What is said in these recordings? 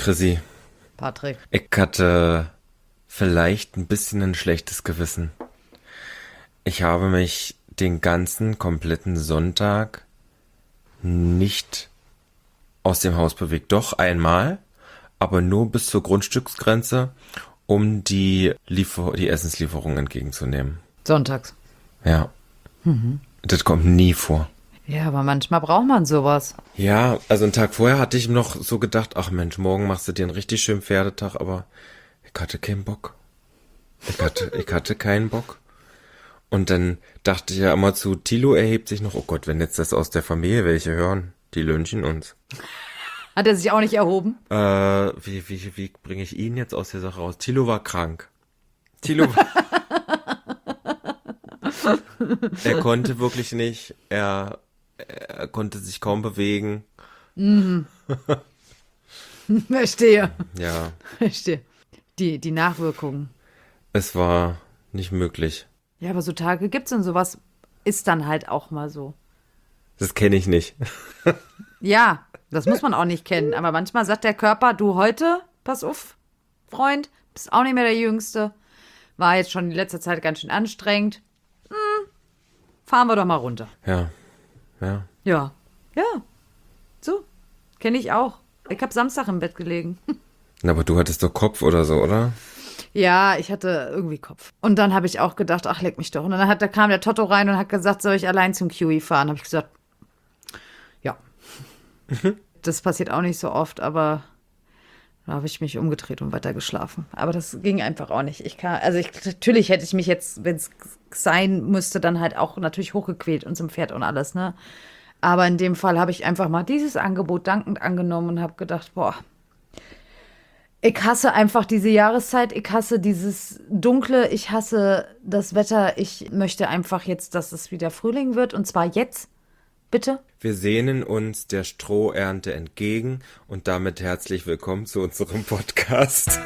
Chrissy, Patrick. ich hatte vielleicht ein bisschen ein schlechtes Gewissen. Ich habe mich den ganzen kompletten Sonntag nicht aus dem Haus bewegt. Doch einmal, aber nur bis zur Grundstücksgrenze, um die Essenslieferung entgegenzunehmen. Sonntags. Ja, das kommt nie vor. Ja, aber manchmal braucht man sowas. Ja, also einen Tag vorher hatte ich noch so gedacht, ach Mensch, morgen machst du dir einen richtig schönen Pferdetag, aber ich hatte keinen Bock. Ich hatte keinen Bock. Und dann dachte ich ja immer zu, Thilo erhebt sich noch, oh Gott, wenn jetzt das aus der Familie welche hören, die lynchen uns. Hat er sich auch nicht erhoben? Wie bringe ich ihn jetzt aus der Sache raus? Thilo war krank. Thilo war... Er konnte wirklich nicht, er konnte sich kaum bewegen. Verstehe. Ja, Verstehe. Die Nachwirkungen. es war nicht möglich. Ja, aber so Tage gibt's und sowas ist dann halt auch mal so. Das kenne ich nicht. Ja, das muss man auch nicht kennen. Aber manchmal sagt der Körper, du heute, pass auf, Freund, bist auch nicht mehr der Jüngste. War jetzt schon die letzte Zeit ganz schön anstrengend. Fahren wir doch mal runter. Ja. Ja. Ja. So. Kenne ich auch. Ich habe Samstag im Bett gelegen. Na, aber du hattest doch Kopf oder so, oder? Ja, ich hatte irgendwie Kopf. Und dann habe ich auch gedacht, ach, leck mich doch. Und dann da kam der Totto rein und hat gesagt, soll ich allein zum QE fahren? Habe ich gesagt, ja. Das passiert auch nicht so oft, aber da habe ich mich umgedreht und weiter geschlafen. Aber das ging einfach auch nicht. Natürlich hätte ich mich jetzt, wenn es sein müsste, dann halt auch natürlich hochgequält und zum Pferd und alles, ne? Aber in dem Fall habe ich einfach mal dieses Angebot dankend angenommen und habe gedacht, boah, ich hasse einfach diese Jahreszeit, ich hasse dieses Dunkle, ich hasse das Wetter. Ich möchte einfach jetzt, dass es wieder Frühling wird und zwar jetzt, bitte. Wir sehnen uns der Strohernte entgegen und damit herzlich willkommen zu unserem Podcast.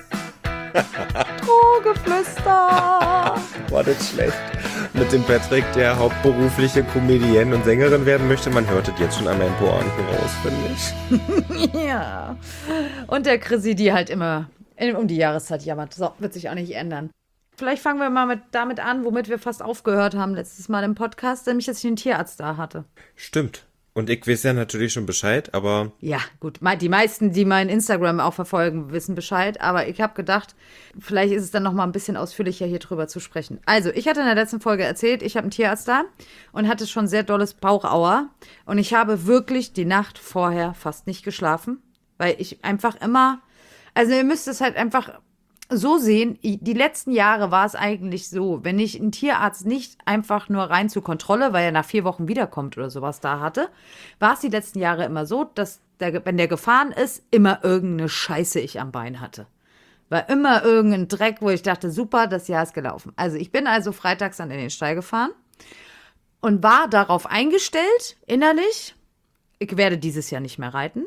Oh, Geflüster. War das schlecht? Mit dem Patrick, der hauptberufliche Comedienne und Sängerin werden möchte. Man hört es jetzt schon an meinen Pointen raus, finde ich. Ja. Und der Chrissy, die halt immer um die Jahreszeit jammert. So, wird sich auch nicht ändern. Vielleicht fangen wir mal damit an, womit wir fast aufgehört haben letztes Mal im Podcast, nämlich, dass ich einen Tierarzt da hatte. Stimmt. Und ich weiß ja natürlich schon Bescheid, aber... Ja, gut. Die meisten, die mein Instagram auch verfolgen, wissen Bescheid. Aber ich habe gedacht, vielleicht ist es dann noch mal ein bisschen ausführlicher hier drüber zu sprechen. Also, ich hatte in der letzten Folge erzählt, ich habe einen Tierarzt da und hatte schon sehr dolles Bauchauer. Und ich habe wirklich die Nacht vorher fast nicht geschlafen, weil ich einfach immer... Also, ihr müsst es halt einfach so sehen, die letzten Jahre war es eigentlich so, wenn ich einen Tierarzt nicht einfach nur rein zur Kontrolle, weil er nach 4 Wochen wiederkommt oder sowas da hatte, war es die letzten Jahre immer so, dass wenn der gefahren ist, immer irgendeine Scheiße ich am Bein hatte. War immer irgendein Dreck, wo ich dachte, super, das Jahr ist gelaufen. Also ich bin also freitags dann in den Stall gefahren und war darauf eingestellt, innerlich, ich werde dieses Jahr nicht mehr reiten.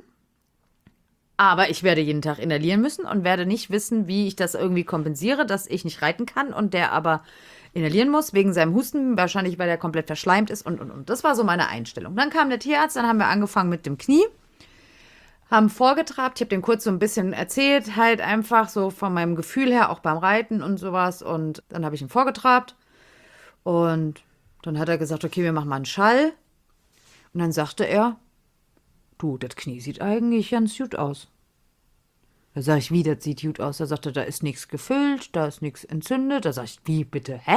Aber ich werde jeden Tag inhalieren müssen und werde nicht wissen, wie ich das irgendwie kompensiere, dass ich nicht reiten kann und der aber inhalieren muss wegen seinem Husten, wahrscheinlich weil er komplett verschleimt ist und. Das war so meine Einstellung. Dann kam der Tierarzt, dann haben wir angefangen mit dem Knie, haben vorgetrabt, ich habe dem kurz so ein bisschen erzählt, halt einfach so von meinem Gefühl her, auch beim Reiten und sowas und dann habe ich ihn vorgetrabt und dann hat er gesagt, okay, wir machen mal einen Schall und dann sagte er, du, das Knie sieht eigentlich ganz gut aus. Da sag ich, wie, das sieht gut aus? Da sagte er, da ist nichts gefüllt, da ist nichts entzündet. Da sag ich, wie, bitte, hä?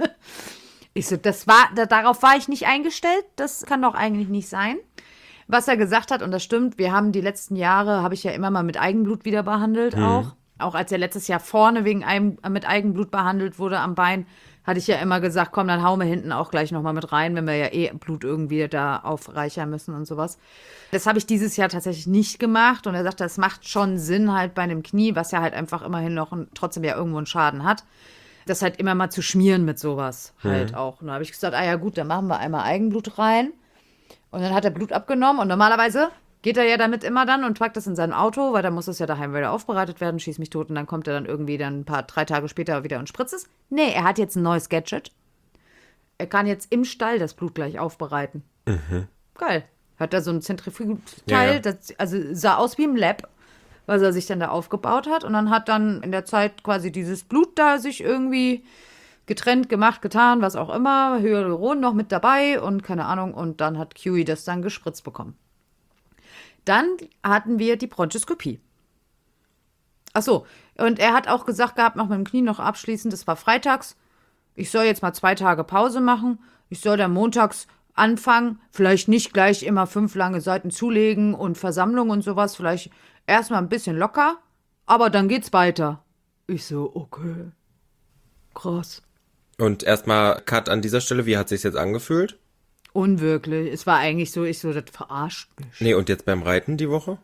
Ich so, darauf war ich nicht eingestellt, das kann doch eigentlich nicht sein. Was er gesagt hat, und das stimmt, wir haben die letzten Jahre, habe ich ja immer mal mit Eigenblut wieder behandelt auch. Auch als er letztes Jahr vorne mit Eigenblut behandelt wurde am Bein, hatte ich ja immer gesagt, komm, dann hauen wir hinten auch gleich nochmal mit rein, wenn wir ja eh Blut irgendwie da aufreichern müssen und sowas. Das habe ich dieses Jahr tatsächlich nicht gemacht und er sagte, das macht schon Sinn halt bei einem Knie, was ja halt einfach immerhin noch trotzdem ja irgendwo einen Schaden hat, das halt immer mal zu schmieren mit sowas halt auch. Und da habe ich gesagt, ja gut, dann machen wir einmal Eigenblut rein und dann hat er Blut abgenommen und normalerweise geht er ja damit immer dann und packt das in sein Auto, weil dann muss es ja daheim wieder aufbereitet werden, schieß mich tot und dann kommt er dann irgendwie dann 3 Tage später wieder und spritzt es. Nee, er hat jetzt ein neues Gadget. Er kann jetzt im Stall das Blut gleich aufbereiten. Geil. Hat da so ein Zentrifugeteil, Ja. das also sah aus wie im Lab. was er sich dann da aufgebaut hat. Und dann hat dann in der Zeit quasi dieses Blut da sich irgendwie getrennt, gemacht, getan, was auch immer. Hyaluron noch mit dabei und keine Ahnung. Und dann hat Kiwi das dann gespritzt bekommen. Dann hatten wir die Bronchoskopie. Ach so, und er hat auch gesagt gehabt, noch mit dem Knie noch abschließend, das war freitags, ich soll jetzt mal 2 Tage Pause machen, ich soll dann montags anfangen, vielleicht nicht gleich immer 5 lange Seiten zulegen und Versammlungen und sowas, vielleicht erstmal ein bisschen locker, aber dann geht's weiter. Ich so, okay, krass. Und erstmal Cut an dieser Stelle, wie hat sich's jetzt angefühlt? Unwirklich, es war eigentlich so, ich so, das verarscht mich. Nee, und jetzt beim Reiten die Woche?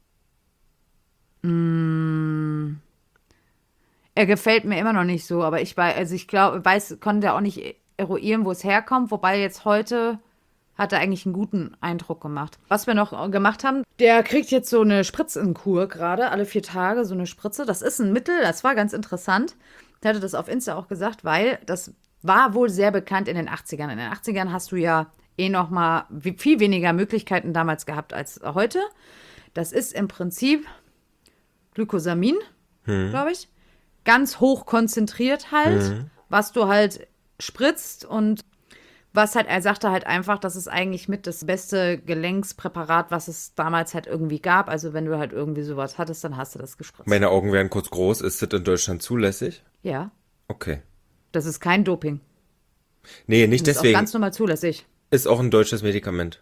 Er gefällt mir immer noch nicht so, aber ich konnte auch nicht eruieren, wo es herkommt, wobei jetzt heute hat er eigentlich einen guten Eindruck gemacht. Was wir noch gemacht haben, der kriegt jetzt so eine Spritzenkur gerade, alle 4 Tage so eine Spritze. Das ist ein Mittel, das war ganz interessant. Der hatte das auf Insta auch gesagt, weil das war wohl sehr bekannt in den 80ern. In den 80ern hast du ja noch mal viel weniger Möglichkeiten damals gehabt als heute. Das ist im Prinzip Glykosamin, glaube ich. Ganz hoch konzentriert halt, was du halt spritzt und was halt, er sagte halt einfach, das ist eigentlich mit das beste Gelenkspräparat, was es damals halt irgendwie gab. Also wenn du halt irgendwie sowas hattest, dann hast du das gespritzt. Meine Augen werden kurz groß. Ist das in Deutschland zulässig? Ja, Okay. das ist kein Doping. Nee, nicht Das ist auch deswegen. ganz normal zulässig. Ist auch ein deutsches Medikament.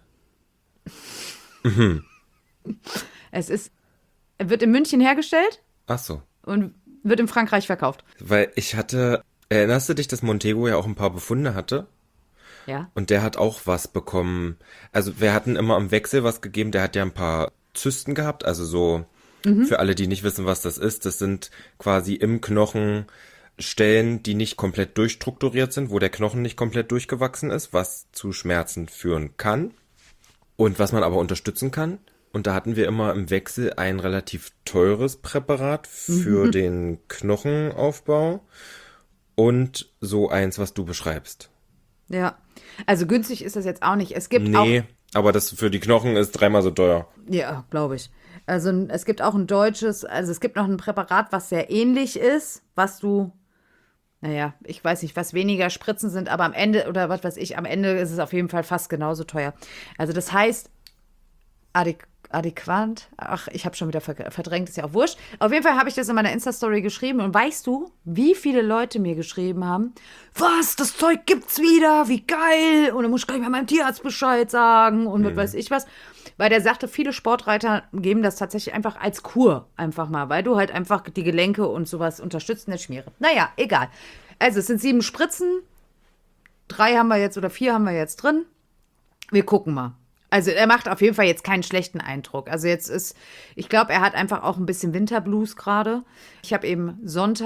Er wird in München hergestellt Ach so. und wird in Frankreich verkauft. Weil erinnerst du dich, dass Montego ja auch ein paar Befunde hatte? Ja. Und der hat auch was bekommen. Also wir hatten immer im Wechsel was gegeben. Der hat ja ein paar Zysten gehabt. Also so, für alle, die nicht wissen, was das sind quasi im Knochen Stellen, die nicht komplett durchstrukturiert sind, wo der Knochen nicht komplett durchgewachsen ist, was zu Schmerzen führen kann und was man aber unterstützen kann. Und da hatten wir immer im Wechsel ein relativ teures Präparat für den Knochenaufbau und so eins, was du beschreibst. Ja. Also günstig ist das jetzt auch nicht. Es gibt Nee, aber das für die Knochen ist 3-mal so teuer. Ja, glaube ich. Also es gibt auch es gibt noch ein Präparat, was sehr ähnlich ist, was du, naja, ich weiß nicht, was weniger Spritzen sind, aber am Ende, oder was weiß ich, am Ende ist es auf jeden Fall fast genauso teuer. Also das heißt, adäquat, ach, ich habe schon wieder verdrängt, ist ja auch wurscht. Auf jeden Fall habe ich das in meiner Insta-Story geschrieben und weißt du, wie viele Leute mir geschrieben haben, was, das Zeug gibt's wieder, wie geil, und dann muss ich gleich mal meinem Tierarzt Bescheid sagen und was weiß ich was. Weil der sagte, viele Sportreiter geben das tatsächlich einfach als Kur einfach mal, weil du halt einfach die Gelenke und sowas unterstützt in der Schmiere. Naja, egal. Also es sind 7 Spritzen, 3 haben wir jetzt oder 4 haben wir jetzt drin. Wir gucken mal. Also er macht auf jeden Fall jetzt keinen schlechten Eindruck. Also ich glaube, er hat einfach auch ein bisschen Winterblues gerade. Ich habe eben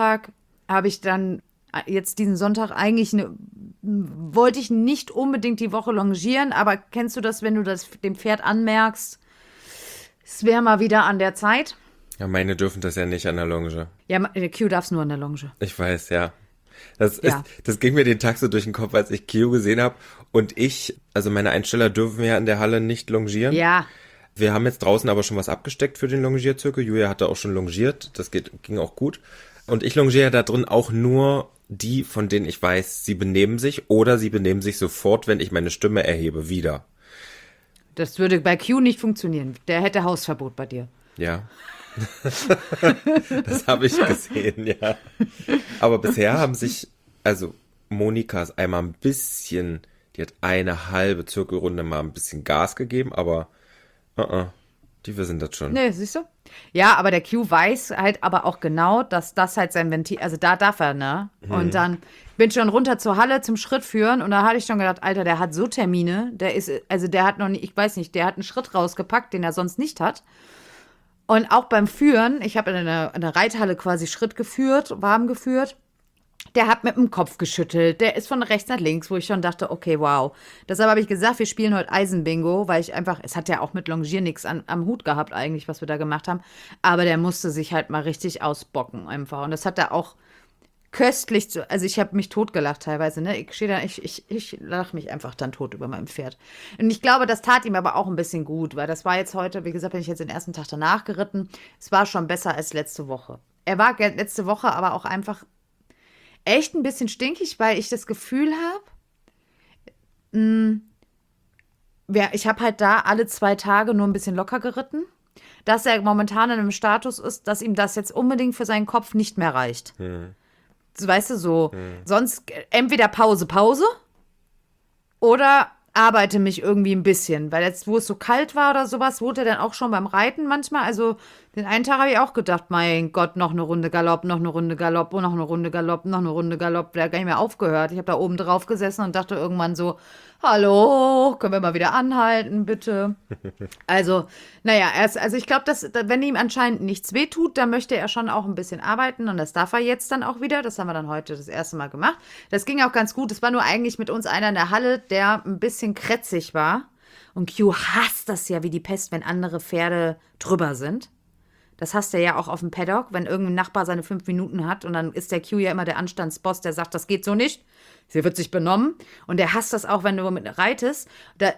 jetzt diesen Sonntag eigentlich wollte ich nicht unbedingt die Woche longieren, aber kennst du das, wenn du das dem Pferd anmerkst, es wäre mal wieder an der Zeit? Ja, meine dürfen das ja nicht an der Longe. Ja, der Q darf es nur an der Longe. Ich weiß, ja. Das ging mir den Tag so durch den Kopf, als ich Kio gesehen habe. Und also meine Einsteller dürfen ja in der Halle nicht longieren. Ja. Wir haben jetzt draußen aber schon was abgesteckt für den Longierzirkel. Julia hatte auch schon longiert. Das ging auch gut. Und ich longiere da drin auch nur die, von denen ich weiß, sie benehmen sich oder sie benehmen sich sofort, wenn ich meine Stimme erhebe, wieder. Das würde bei Q nicht funktionieren. Der hätte Hausverbot bei dir. Ja. Das habe ich gesehen, ja. Aber bisher haben sich, also Monika ist einmal ein bisschen, die hat eine halbe Zirkelrunde mal ein bisschen Gas gegeben, aber die wissen das schon. Nee, siehst du? Ja, aber der Q weiß halt aber auch genau, dass das halt sein Ventil, also da darf er, ne? Und dann bin ich schon runter zur Halle zum Schritt führen und da hatte ich schon gedacht, Alter, der hat so Termine, der hat noch nicht, ich weiß nicht, der hat einen Schritt rausgepackt, den er sonst nicht hat. Und auch beim Führen, ich habe in der Reithalle quasi Schritt geführt, warm geführt. Der hat mit dem Kopf geschüttelt. Der ist von rechts nach links, wo ich schon dachte, okay, wow. Deshalb habe ich gesagt, wir spielen heute Eisenbingo, weil ich einfach, es hat ja auch mit Longieren nichts am Hut gehabt eigentlich, was wir da gemacht haben. Aber der musste sich halt mal richtig ausbocken einfach. Und das hat er auch köstlich zu. Also ich habe mich totgelacht teilweise, ne? Ich stehe da, ich lache mich einfach dann tot über meinem Pferd. Und ich glaube, das tat ihm aber auch ein bisschen gut, weil das war jetzt heute, wie gesagt, bin ich jetzt den ersten Tag danach geritten. Es war schon besser als letzte Woche. Er war letzte Woche aber auch einfach echt ein bisschen stinkig, weil ich das Gefühl habe, ich habe halt da alle 2 Tage nur ein bisschen locker geritten, dass er momentan in einem Status ist, dass ihm das jetzt unbedingt für seinen Kopf nicht mehr reicht. Weißt du, so, sonst entweder Pause oder arbeite mich irgendwie ein bisschen. Weil jetzt, wo es so kalt war oder sowas, wurde er dann auch schon beim Reiten manchmal. Also den einen Tag habe ich auch gedacht, mein Gott, noch eine Runde Galopp, noch eine Runde Galopp, noch eine Runde Galopp, noch eine Runde Galopp. Der hat gar nicht mehr aufgehört. Ich habe da oben drauf gesessen und dachte irgendwann so, hallo, können wir mal wieder anhalten, bitte? Also, naja, also ich glaube, dass wenn ihm anscheinend nichts wehtut, dann möchte er schon auch ein bisschen arbeiten und das darf er jetzt dann auch wieder. Das haben wir dann heute das erste Mal gemacht. Das ging auch ganz gut. Es war nur eigentlich mit uns einer in der Halle, der ein bisschen krätzig war. Und Q hasst das ja wie die Pest, wenn andere Pferde drüber sind. Das hasst er ja auch auf dem Paddock, wenn irgendein Nachbar seine 5 Minuten hat und dann ist der Q ja immer der Anstandsboss, der sagt, das geht so nicht. Sie wird sich benommen. Und er hasst das auch, wenn du mit reitest. Da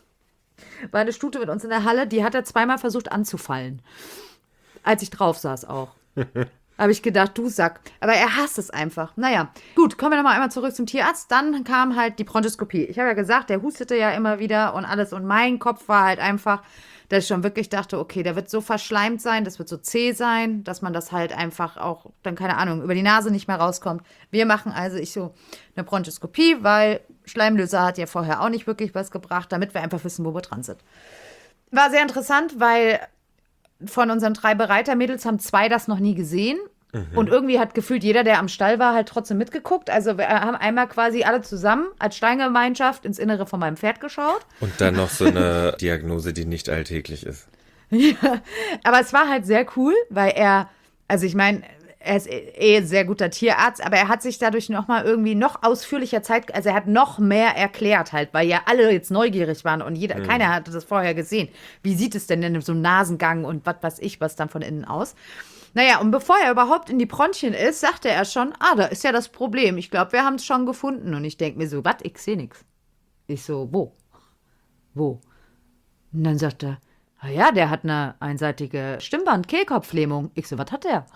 war eine Stute mit uns in der Halle, die hat er 2-mal versucht anzufallen. Als ich drauf saß auch. Habe ich gedacht, du Sack. Aber er hasst es einfach. Naja, gut, kommen wir nochmal einmal zurück zum Tierarzt. Dann kam halt die Bronchoskopie. Ich habe ja gesagt, der hustete ja immer wieder und alles. Und mein Kopf war halt einfach, dass ich schon wirklich dachte, okay, der wird so verschleimt sein, das wird so zäh sein, dass man das halt einfach auch, dann keine Ahnung, über die Nase nicht mehr rauskommt. Wir machen also eine Bronchoskopie, weil Schleimlöser hat ja vorher auch nicht wirklich was gebracht, damit wir einfach wissen, wo wir dran sind. War sehr interessant, weil von unseren 3 Bereitermädels haben 2 das noch nie gesehen. Und irgendwie hat gefühlt jeder, der am Stall war, halt trotzdem mitgeguckt. Also wir haben einmal quasi alle zusammen als Steingemeinschaft ins Innere von meinem Pferd geschaut. Und dann noch so eine Diagnose, die nicht alltäglich ist. Ja, aber es war halt sehr cool, weil also ich meine, er ist ein sehr guter Tierarzt, aber er hat sich dadurch nochmal irgendwie noch ausführlicher Zeit, also er hat noch mehr erklärt halt, weil ja alle jetzt neugierig waren und keiner hatte das vorher gesehen. Wie sieht es denn in so einem Nasengang und was weiß ich, was dann von innen aus? Naja, und bevor er überhaupt in die Bronchien ist, sagte er schon, da ist ja das Problem. Ich glaube, wir haben es schon gefunden. Und ich denke mir so, was? Ich sehe nichts. Ich so, wo? Wo? Und dann sagt er, ja, der hat eine einseitige Stimmband-Kehlkopflähmung. Ich so, was hat der?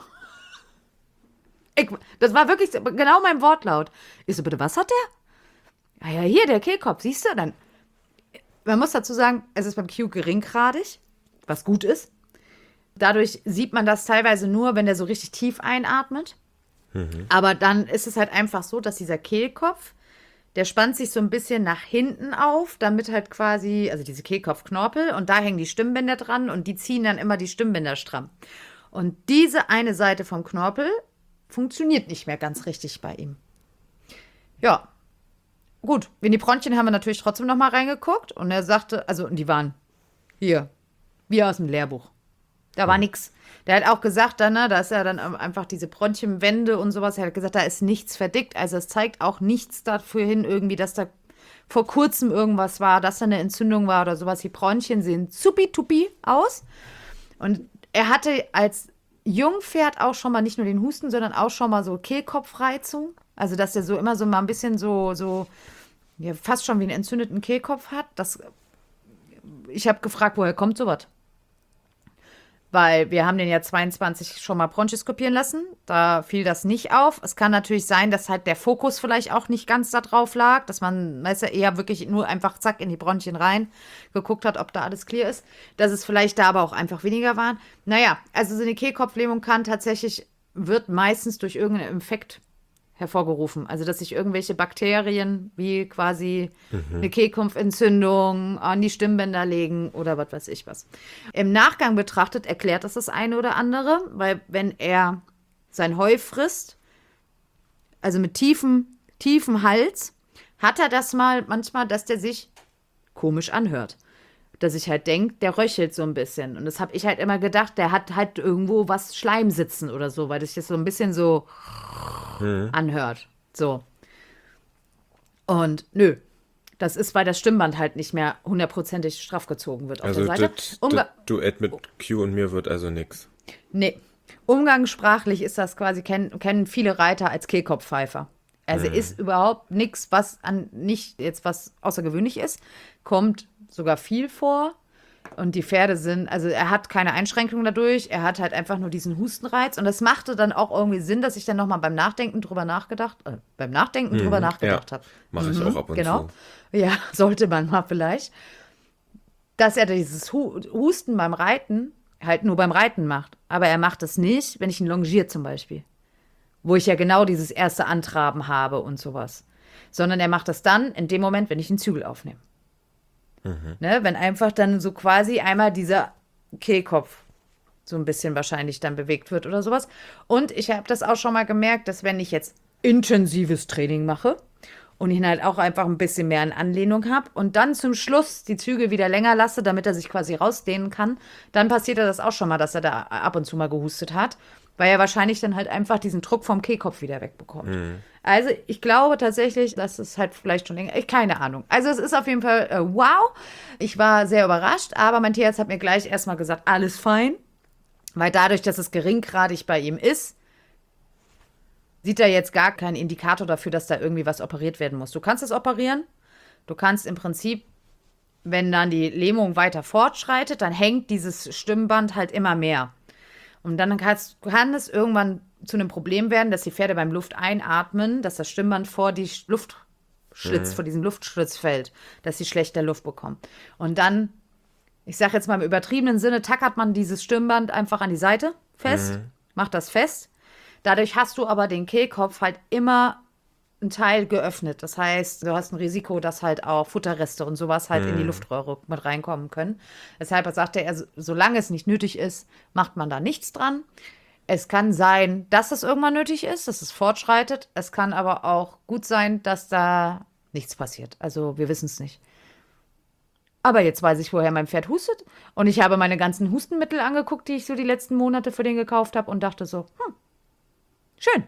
Das war wirklich genau mein Wortlaut. Ich so, bitte, was hat der? Ja, hier, der Kehlkopf, siehst du? Dann, man muss dazu sagen, es ist beim Q geringgradig, was gut ist. Dadurch sieht man das teilweise nur, wenn der so richtig tief einatmet. Aber dann ist es halt einfach so, dass dieser Kehlkopf, der spannt sich so ein bisschen nach hinten auf, damit halt quasi, also diese Kehlkopfknorpel, und da hängen die Stimmbänder dran und die ziehen dann immer die Stimmbänder stramm. Und diese eine Seite vom Knorpel funktioniert nicht mehr ganz richtig bei ihm. Ja, gut. In die Bronchien haben wir natürlich trotzdem noch mal reingeguckt und er sagte, also und die waren hier, wie aus dem Lehrbuch. Da war nix. Der hat auch gesagt, dann, ne, da ist ja dann einfach diese Bronchienwände und sowas. Er hat gesagt, da ist nichts verdickt. Also es zeigt auch nichts dafür hin, irgendwie, dass da vor kurzem irgendwas war, dass da eine Entzündung war oder sowas. Die Bronchien sehen supi-tupi aus. Und er hatte als Jungpferd auch schon mal nicht nur den Husten, sondern auch schon mal so Kehlkopfreizung. Also dass der so immer so mal ein bisschen so ja, fast schon wie einen entzündeten Kehlkopf hat. Ich habe gefragt, woher kommt sowas? Weil wir haben den ja 22 schon mal bronchoskopieren lassen. Da fiel das nicht auf. Es kann natürlich sein, dass halt der Fokus vielleicht auch nicht ganz da drauf lag. Dass man, weißt du, eher wirklich nur einfach zack in die Bronchien rein geguckt hat, ob da alles clear ist. Dass es vielleicht da aber auch einfach weniger waren. Naja, also so eine Kehlkopflähmung wird meistens durch irgendeinen Infekt hervorgerufen. Also, dass sich irgendwelche Bakterien wie quasi eine Kehlkopfentzündung an die Stimmbänder legen oder was weiß ich was. Im Nachgang betrachtet erklärt das eine oder andere, weil wenn er sein Heu frisst, also mit tiefem Hals, hat er das manchmal, dass der sich komisch anhört. Dass ich halt denke, der röchelt so ein bisschen. Und das habe ich halt immer gedacht, der hat halt irgendwo was Schleim sitzen oder so, weil das so ein bisschen so anhört. So. Und nö. Das ist, weil das Stimmband halt nicht mehr 100%ig straff gezogen wird auf Also der Seite. das Duett mit Q und mir wird also nix. Nee. umgangssprachlich ist das quasi, kennen viele Reiter als Kehlkopfpfeifer. Also ist überhaupt nichts, nicht jetzt was außergewöhnlich ist. Kommt sogar viel vor. Und die Pferde also er hat keine Einschränkungen dadurch. Er hat halt einfach nur diesen Hustenreiz. Und das machte dann auch irgendwie Sinn, dass ich dann nochmal beim Nachdenken drüber nachgedacht habe. Mache ich auch ab und genau. zu. Ja, sollte man mal vielleicht. Dass er dieses Husten beim Reiten halt nur beim Reiten macht. Aber er macht es nicht, wenn ich ihn longiere zum Beispiel. Wo ich ja genau dieses erste Antraben habe und sowas. Sondern er macht das dann in dem Moment, wenn ich den Zügel aufnehme. Ne, wenn einfach dann so quasi einmal dieser Kehlkopf so ein bisschen wahrscheinlich dann bewegt wird oder sowas. Und ich habe das auch schon mal gemerkt, dass wenn ich jetzt intensives Training mache und ihn halt auch einfach ein bisschen mehr in Anlehnung habe und dann zum Schluss die Zügel wieder länger lasse, damit er sich quasi rausdehnen kann, dann passiert das auch schon mal, dass er da ab und zu mal gehustet hat, weil er wahrscheinlich dann halt einfach diesen Druck vom Kehlkopf wieder wegbekommt. Also ich glaube tatsächlich, dass es halt vielleicht schon länger, keine Ahnung. Also es ist auf jeden Fall wow. Ich war sehr überrascht, aber mein Tierarzt hat mir gleich erstmal gesagt, alles fein, weil dadurch, dass es geringgradig bei ihm ist, sieht er jetzt gar keinen Indikator dafür, dass da irgendwie was operiert werden muss. Du kannst es operieren, du kannst im Prinzip, wenn dann die Lähmung weiter fortschreitet, dann hängt dieses Stimmband halt immer mehr. Und dann kann es irgendwann zu einem Problem werden, dass die Pferde beim Luft einatmen, dass das Stimmband vor die Luftschlitz, vor diesen Luftschlitz fällt, dass sie schlechter Luft bekommen. Und dann, ich sage jetzt mal im übertriebenen Sinne, tackert man dieses Stimmband einfach an die Seite fest, macht das fest. Dadurch hast du aber den Kehlkopf halt immer ein Teil geöffnet. Das heißt, du hast ein Risiko, dass halt auch Futterreste und sowas halt in die Luftröhre mit reinkommen können. Deshalb sagte er, solange es nicht nötig ist, macht man da nichts dran. Es kann sein, dass es irgendwann nötig ist, dass es fortschreitet. Es kann aber auch gut sein, dass da nichts passiert. Also wir wissen es nicht. Aber jetzt weiß ich, woher mein Pferd hustet. Und ich habe meine ganzen Hustenmittel angeguckt, die ich so die letzten Monate für den gekauft habe und dachte so, schön.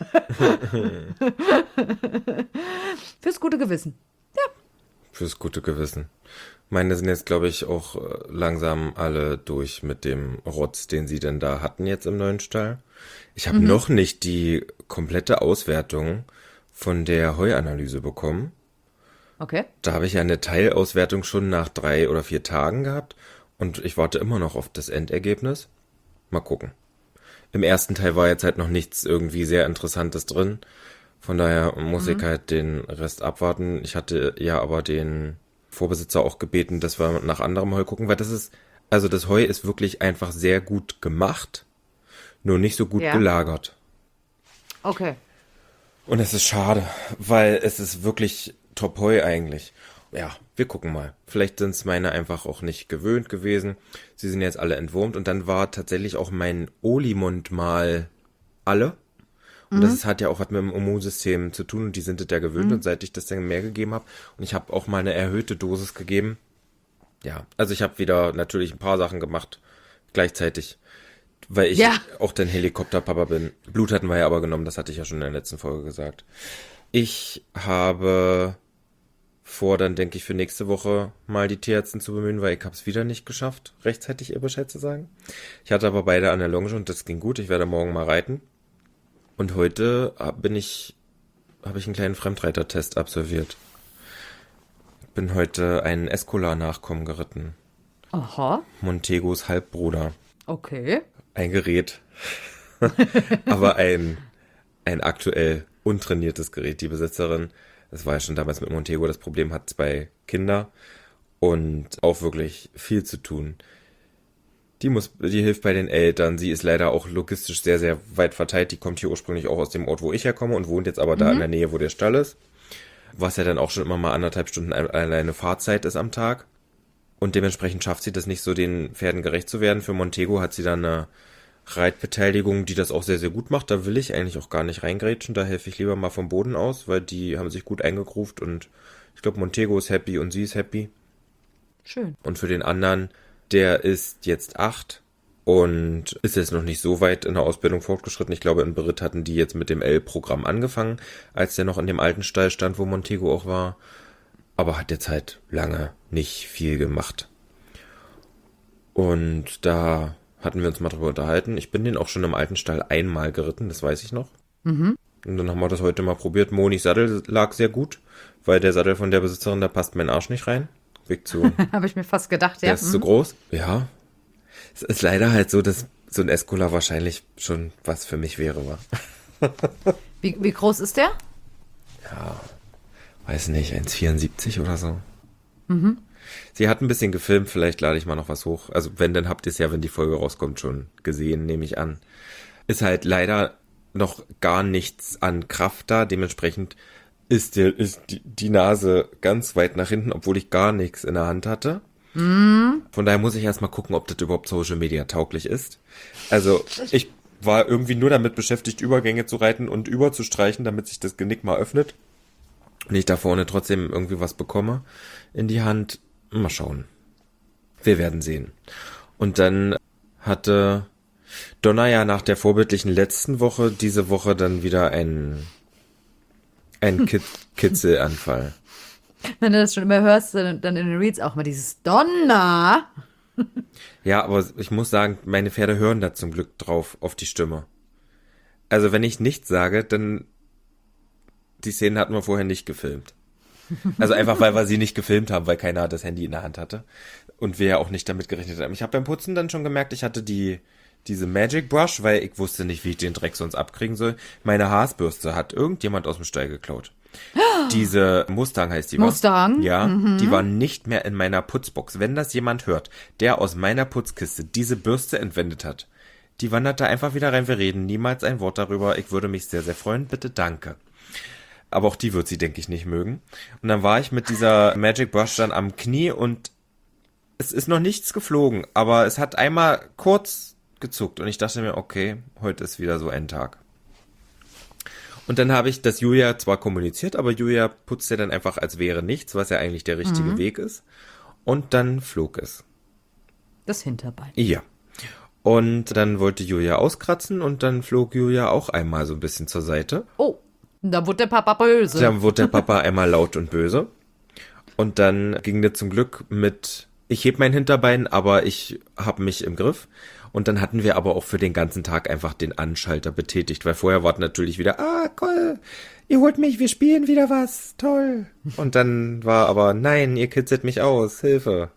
Fürs gute Gewissen. Ja. Fürs gute Gewissen. Meine sind jetzt, glaube ich, auch langsam alle durch mit dem Rotz, den sie denn da hatten jetzt im neuen Stall. Ich habe noch nicht die komplette Auswertung von der Heuanalyse bekommen. Okay. Da habe ich ja eine Teilauswertung schon nach 3 oder 4 Tagen gehabt und ich warte immer noch auf das Endergebnis. Mal gucken. Im ersten Teil war jetzt halt noch nichts irgendwie sehr Interessantes drin. Von daher muss ich halt den Rest abwarten. Ich hatte ja aber den Vorbesitzer auch gebeten, dass wir nach anderem Heu gucken, weil das Heu ist wirklich einfach sehr gut gemacht, nur nicht so gut gelagert. Okay. Und es ist schade, weil es ist wirklich Top-Heu eigentlich. Ja, wir gucken mal. Vielleicht sind es meine einfach auch nicht gewöhnt gewesen. Sie sind jetzt alle entwurmt und dann war tatsächlich auch mein Olimund mal alle. Und das hat ja auch was mit dem Immunsystem zu tun und die sind das ja gewöhnt und seit ich das dann mehr gegeben habe und ich habe auch mal eine erhöhte Dosis gegeben. Ja, also ich habe wieder natürlich ein paar Sachen gemacht gleichzeitig, weil ich auch dann Helikopterpapa bin. Blut hatten wir ja aber genommen, das hatte ich ja schon in der letzten Folge gesagt. Ich habe vor, dann denke ich für nächste Woche mal die Tierärztin zu bemühen, weil ich habe es wieder nicht geschafft, rechtzeitig ihr Bescheid zu sagen. Ich hatte aber beide an der Longe und das ging gut. Ich werde morgen mal reiten. Und heute habe ich einen kleinen Fremdreitertest absolviert. Ich bin heute einen Escolar-Nachkommen geritten. Aha. Montegos Halbbruder. Okay. Ein Gerät. Aber ein aktuell untrainiertes Gerät. Die Besitzerin, das war ja schon damals mit Montego, das Problem hat 2 Kinder und auch wirklich viel zu tun. Die hilft bei den Eltern. Sie ist leider auch logistisch sehr, sehr weit verteilt. Die kommt hier ursprünglich auch aus dem Ort, wo ich herkomme und wohnt jetzt aber da in der Nähe, wo der Stall ist. Was ja dann auch schon immer mal 1,5 Stunden alleine Fahrzeit ist am Tag. Und dementsprechend schafft sie das nicht so, den Pferden gerecht zu werden. Für Montego hat sie dann eine Reitbeteiligung, die das auch sehr, sehr gut macht. Da will ich eigentlich auch gar nicht reingrätschen. Da helfe ich lieber mal vom Boden aus, weil die haben sich gut eingegruft und ich glaube, Montego ist happy und sie ist happy. Schön. Und für den anderen, der ist jetzt 8 und ist jetzt noch nicht so weit in der Ausbildung fortgeschritten. Ich glaube, in Beritt hatten die jetzt mit dem L-Programm angefangen, als der noch in dem alten Stall stand, wo Montego auch war. Aber hat jetzt halt lange nicht viel gemacht. Und da hatten wir uns mal drüber unterhalten. Ich bin den auch schon im alten Stall einmal geritten, das weiß ich noch. Und dann haben wir das heute mal probiert. Monis Sattel lag sehr gut, weil der Sattel von der Besitzerin, da passt mein Arsch nicht rein. Weg zu. Habe ich mir fast gedacht, ja. Der ist zu groß. Ja. Es ist leider halt so, dass so ein Escola wahrscheinlich schon was für mich wäre, wa? Wie groß ist der? Weiß nicht, 1,74 oder so. Sie hat ein bisschen gefilmt, vielleicht lade ich mal noch was hoch. Also wenn, dann habt ihr es ja, wenn die Folge rauskommt, schon gesehen, nehme ich an. Ist halt leider noch gar nichts an Kraft da, dementsprechend ist die Nase ganz weit nach hinten, obwohl ich gar nichts in der Hand hatte. Von daher muss ich erstmal gucken, ob das überhaupt Social Media tauglich ist. Also ich war irgendwie nur damit beschäftigt, Übergänge zu reiten und überzustreichen, damit sich das Genick mal öffnet. Und ich da vorne trotzdem irgendwie was bekomme in die Hand. Mal schauen. Wir werden sehen. Und dann hatte Donna ja nach der vorbildlichen letzten Woche diese Woche dann wieder einen Kitzelanfall. Wenn du das schon immer hörst, dann in den Reads auch mal dieses Donner. Ja, aber ich muss sagen, meine Pferde hören da zum Glück drauf, auf die Stimme. Also wenn ich nichts sage, dann die Szenen hatten wir vorher nicht gefilmt. Also einfach, weil wir sie nicht gefilmt haben, weil keiner das Handy in der Hand hatte. Und wir ja auch nicht damit gerechnet haben. Ich habe beim Putzen dann schon gemerkt, ich hatte diese Magic Brush, weil ich wusste nicht, wie ich den Dreck sonst abkriegen soll. Meine Haarbürste hat irgendjemand aus dem Stall geklaut. Diese Mustang heißt die, was? Mustang? Ja, die war nicht mehr in meiner Putzbox. Wenn das jemand hört, der aus meiner Putzkiste diese Bürste entwendet hat, die wandert da einfach wieder rein. Wir reden niemals ein Wort darüber. Ich würde mich sehr, sehr freuen. Bitte, danke. Aber auch die wird sie, denke ich, nicht mögen. Und dann war ich mit dieser Magic Brush dann am Knie und es ist noch nichts geflogen, aber es hat einmal kurz gezuckt und ich dachte mir, okay, heute ist wieder so ein Tag. Und dann habe ich das Julia zwar kommuniziert, aber Julia putzt ja dann einfach, als wäre nichts, was ja eigentlich der richtige Weg ist. Und dann flog es. Das Hinterbein. Ja. Und dann wollte Julia auskratzen und dann flog Julia auch einmal so ein bisschen zur Seite. Oh, da wurde der Papa böse. Dann wurde der Papa einmal laut und böse. Und dann ging der zum Glück mit, ich heb mein Hinterbein, aber ich habe mich im Griff. Und dann hatten wir aber auch für den ganzen Tag einfach den Anschalter betätigt, weil vorher war natürlich wieder, cool, ihr holt mich, wir spielen wieder was, toll. Und dann war aber, nein, ihr kitzelt mich aus, Hilfe.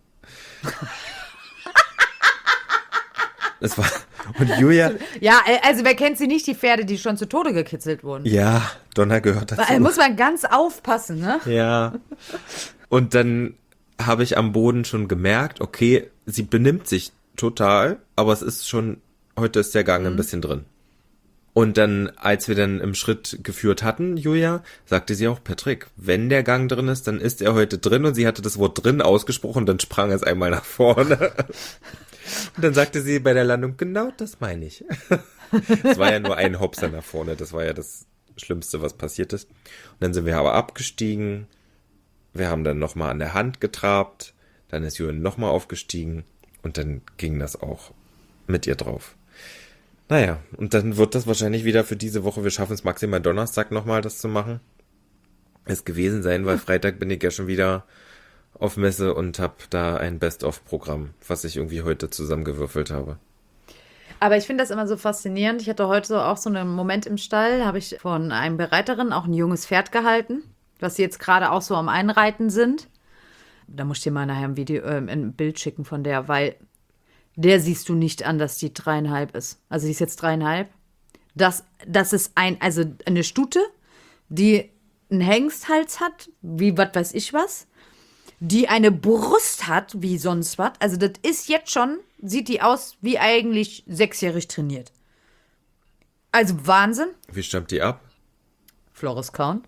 Es war, und Julia. Ja, also wer kennt sie nicht, die Pferde, die schon zu Tode gekitzelt wurden. Ja, Donna gehört dazu. Da muss man ganz aufpassen, ne? Ja. Und dann habe ich am Boden schon gemerkt, okay, sie benimmt sich total, aber es ist schon, heute ist der Gang ein bisschen drin. Und dann, als wir dann im Schritt geführt hatten, Julia, sagte sie auch, Patrick, wenn der Gang drin ist, dann ist er heute drin. Und sie hatte das Wort drin ausgesprochen, dann sprang es einmal nach vorne. Und dann sagte sie bei der Landung, genau das meine ich. Es war ja nur ein Hopser nach vorne, das war ja das Schlimmste, was passiert ist. Und dann sind wir aber abgestiegen, wir haben dann nochmal an der Hand getrabt, dann ist Julia nochmal aufgestiegen und dann ging das auch mit ihr drauf. Naja, und dann wird das wahrscheinlich wieder für diese Woche, wir schaffen es maximal Donnerstag nochmal, das zu machen, es gewesen sein, weil Freitag bin ich ja schon wieder auf Messe und habe da ein Best-of-Programm, was ich irgendwie heute zusammengewürfelt habe. Aber ich finde das immer so faszinierend. Ich hatte heute auch so einen Moment im Stall, habe ich von einem Bereiterin auch ein junges Pferd gehalten, was sie jetzt gerade auch so am Einreiten sind. Da muss ich dir mal nachher ein Video, ein Bild schicken von der, weil der siehst du nicht an, dass die 3,5 ist. Also die ist jetzt 3,5. Das ist also eine Stute, die einen Hengsthals hat, wie was weiß ich was, die eine Brust hat, wie sonst was. Also das ist jetzt schon, sieht die aus wie eigentlich 6-jährig trainiert. Also Wahnsinn. Wie stammt die ab? Floris Count.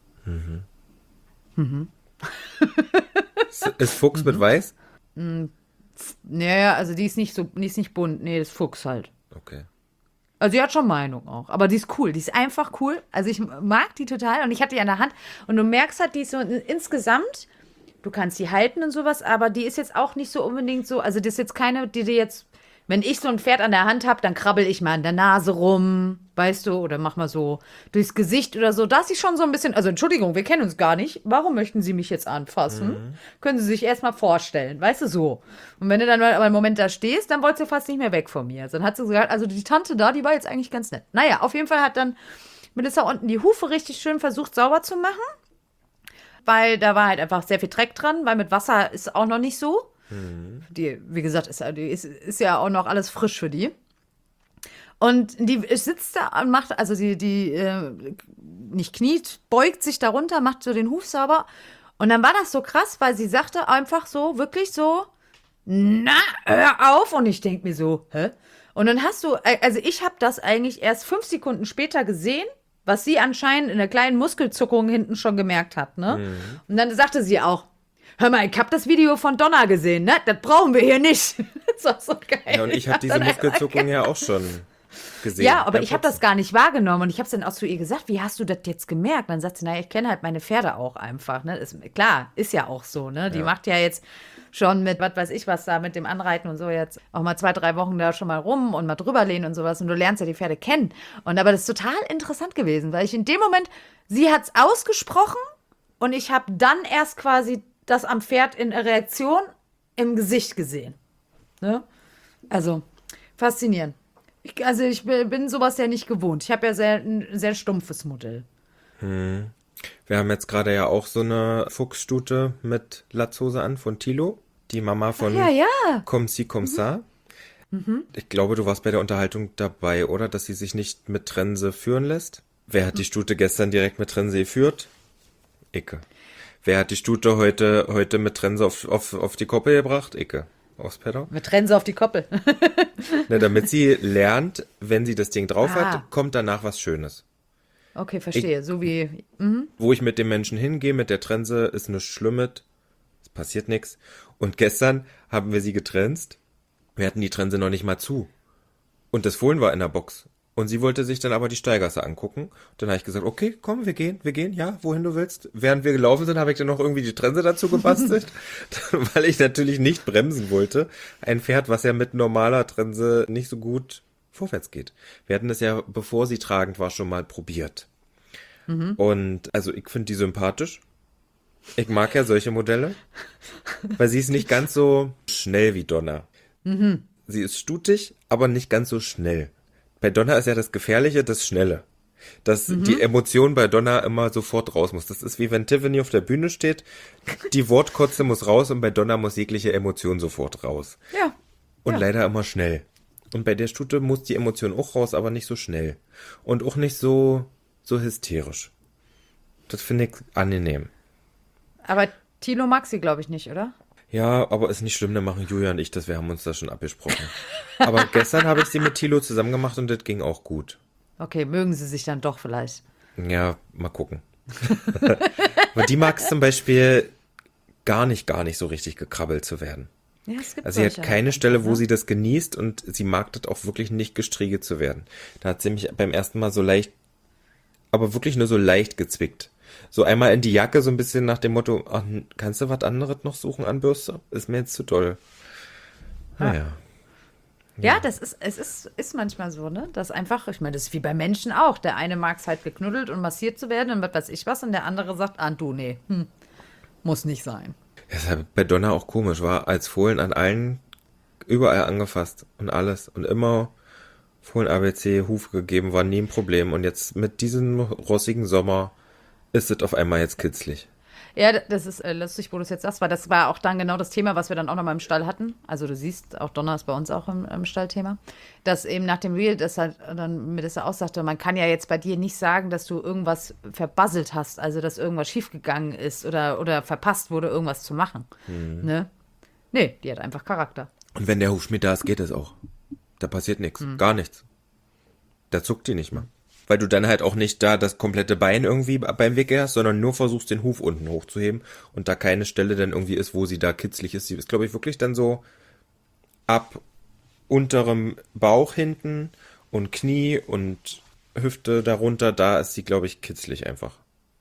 Ist Fuchs mit Weiß? Naja, also die ist nicht bunt. Nee, das ist Fuchs halt. Okay. Also die hat schon Meinung auch. Aber die ist cool. Die ist einfach cool. Also ich mag die total. Und ich hatte die an der Hand. Und du merkst halt, die ist so insgesamt, du kannst die halten und sowas, aber die ist jetzt auch nicht so unbedingt so, also das ist jetzt keine, die jetzt, wenn ich so ein Pferd an der Hand habe, dann krabbel ich mal an der Nase rum, weißt du, oder mach mal so durchs Gesicht oder so, dass sie schon so ein bisschen, also Entschuldigung, wir kennen uns gar nicht, warum möchten Sie mich jetzt anfassen? Können Sie sich erstmal vorstellen, weißt du, so. Und wenn du dann mal einen Moment da stehst, dann wolltest du fast nicht mehr weg von mir. Dann hat sie gesagt, also die Tante da, die war jetzt eigentlich ganz nett. Naja, auf jeden Fall hat dann Melissa unten die Hufe richtig schön versucht sauber zu machen, weil da war halt einfach sehr viel Dreck dran, weil mit Wasser ist auch noch nicht so. Die, wie gesagt, ist ja auch noch alles frisch für die. Und die sitzt da und macht, also nicht kniet, beugt sich darunter, macht so den Huf sauber. Und dann war das so krass, weil sie sagte einfach so, wirklich so, na, hör auf. Und ich denke mir so, hä? Und dann hast du, also ich habe das eigentlich erst 5 Sekunden später gesehen, was sie anscheinend in der kleinen Muskelzuckung hinten schon gemerkt hat, ne? Und dann sagte sie auch, hör mal, ich habe das Video von Donna gesehen, ne? Das brauchen wir hier nicht. Das war so geil. Ja, und ich habe diese Muskelzuckung ja auch schon gesehen. Ja, aber ich habe das gar nicht wahrgenommen. Und ich habe es dann auch zu ihr gesagt, wie hast du das jetzt gemerkt? Und dann sagt sie, naja, ich kenne halt meine Pferde auch einfach, ne? Klar, ist ja auch so, ne? Die macht ja jetzt schon mit, was weiß ich was da, mit dem Anreiten und so jetzt auch mal 2, 3 Wochen da schon mal rum und mal drüber lehnen und sowas. Und du lernst ja die Pferde kennen. Und aber das ist total interessant gewesen, weil ich in dem Moment, sie hat es ausgesprochen und ich habe dann erst quasi das am Pferd in Reaktion im Gesicht gesehen. Ne? Also, faszinierend. Ich bin sowas ja nicht gewohnt. Ich habe ja ein sehr stumpfes Modell. Wir haben jetzt gerade ja auch so eine Fuchsstute mit Latzhose an von Thilo, die Mama von Comme ci, comme ça. Ich glaube, du warst bei der Unterhaltung dabei, oder? Dass sie sich nicht mit Trense führen lässt. Wer hat die Stute gestern direkt mit Trense geführt? Icke. Wer hat die Stute heute mit Trense auf die Koppel gebracht? Icke. Aufs Pedal. Mit Trense auf die Koppel. Na, damit sie lernt, wenn sie das Ding drauf hat, kommt danach was Schönes. Okay, verstehe. So wie. Wo ich mit dem Menschen hingehe, mit der Trense, ist nichts Schlimmes. Es passiert nichts. Und gestern haben wir sie getrenzt. Wir hatten die Trense noch nicht mal zu. Und das Fohlen war in der Box. Und sie wollte sich dann aber die Steigasse angucken. Dann habe ich gesagt, okay, komm, wir gehen, ja, wohin du willst. Während wir gelaufen sind, habe ich dann noch irgendwie die Trense dazu gebastelt, weil ich natürlich nicht bremsen wollte. Ein Pferd, was ja mit normaler Trense nicht so gut vorwärts geht. Wir hatten das ja, bevor sie tragend war, schon mal probiert. Und also ich finde die sympathisch. Ich mag ja solche Modelle, weil sie ist nicht ganz so schnell wie Donna. Sie ist stutig, aber nicht ganz so schnell. Bei Donna ist ja das Gefährliche, das Schnelle. Dass die Emotion bei Donna immer sofort raus muss. Das ist wie wenn Tiffany auf der Bühne steht, die Wortkotze muss raus und bei Donna muss jegliche Emotion sofort raus. Ja. Und leider immer schnell. Und bei der Stute muss die Emotion auch raus, aber nicht so schnell. Und auch nicht so hysterisch. Das finde ich angenehm. Aber Thilo mag sie, glaube ich, nicht, oder? Ja, aber ist nicht schlimm, dann machen Julia und ich das, wir haben uns das schon abgesprochen. Aber gestern habe ich sie mit Thilo zusammen gemacht und das ging auch gut. Okay, mögen sie sich dann doch vielleicht. Ja, mal gucken. Aber die mag es zum Beispiel gar nicht so richtig gekrabbelt zu werden. Ja, es gibt Also sie hat solche keine halt Stelle, einfach, wo ne? sie das genießt und sie mag das auch wirklich nicht gestriegelt zu werden. Da hat sie mich beim ersten Mal so leicht, aber wirklich nur so leicht gezwickt. So einmal in die Jacke, so ein bisschen nach dem Motto, ach, kannst du was anderes noch suchen an Bürste? Ist mir jetzt zu doll. Naja. Ja, es ist manchmal so, ne? Das einfach, ich meine, das ist wie bei Menschen auch. Der eine mag es halt geknuddelt und massiert zu werden und was weiß ich was und der andere sagt, du, nee, muss nicht sein. Das ist halt bei Donna auch komisch, war als Fohlen an allen, überall angefasst und alles und immer Fohlen ABC, Hufe gegeben, war nie ein Problem und jetzt mit diesem rossigen Sommer ist es auf einmal jetzt kitzlig. Ja, das ist lustig, wo du es jetzt sagst, weil das war auch dann genau das Thema, was wir dann auch noch mal im Stall hatten. Also du siehst, auch Donna ist bei uns auch im Stallthema. Dass eben nach dem Reel, das halt dann mir das auch sagte, man kann ja jetzt bei dir nicht sagen, dass du irgendwas verbasselt hast, also dass irgendwas schiefgegangen ist oder verpasst wurde, irgendwas zu machen. Ne? Nee, die hat einfach Charakter. Und wenn der Hufschmied da ist, geht es auch. Da passiert nichts, gar nichts. Da zuckt die nicht mal. Weil du dann halt auch nicht da das komplette Bein irgendwie beim Wickel hast, sondern nur versuchst, den Huf unten hochzuheben und da keine Stelle dann irgendwie ist, wo sie da kitzlig ist. Sie ist, glaube ich, wirklich dann so ab unterem Bauch hinten und Knie und Hüfte darunter, da ist sie, glaube ich, kitzlig einfach.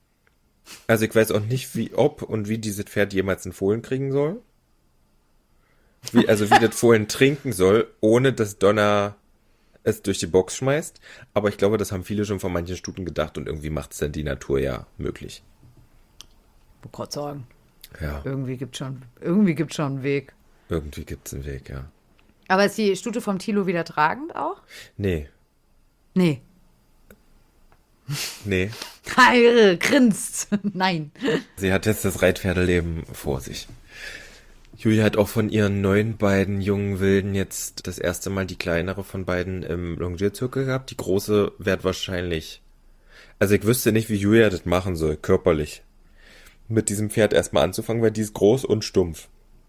Also ich weiß auch nicht, ob und wie dieses Pferd jemals einen Fohlen kriegen soll. Wie das Fohlen trinken soll, ohne dass Donna es durch die Box schmeißt. Aber ich glaube, das haben viele schon von manchen Stuten gedacht und irgendwie macht es dann die Natur ja möglich. Ich wollte gerade sagen, Ja, irgendwie gibt schon einen Weg. irgendwie gibt es einen Weg, ja. Aber ist die Stute vom Thilo wieder tragend auch? Nee, Nee. nee. Grinst. Nein. Sie hat jetzt das Reitpferdeleben vor sich. Julia hat auch von ihren neuen beiden jungen Wilden jetzt das erste Mal die kleinere von beiden im Longierzirkel gehabt. Die große wird wahrscheinlich... Also ich wüsste nicht, wie Julia das machen soll, körperlich. Mit diesem Pferd erstmal anzufangen, weil die ist groß und stumpf.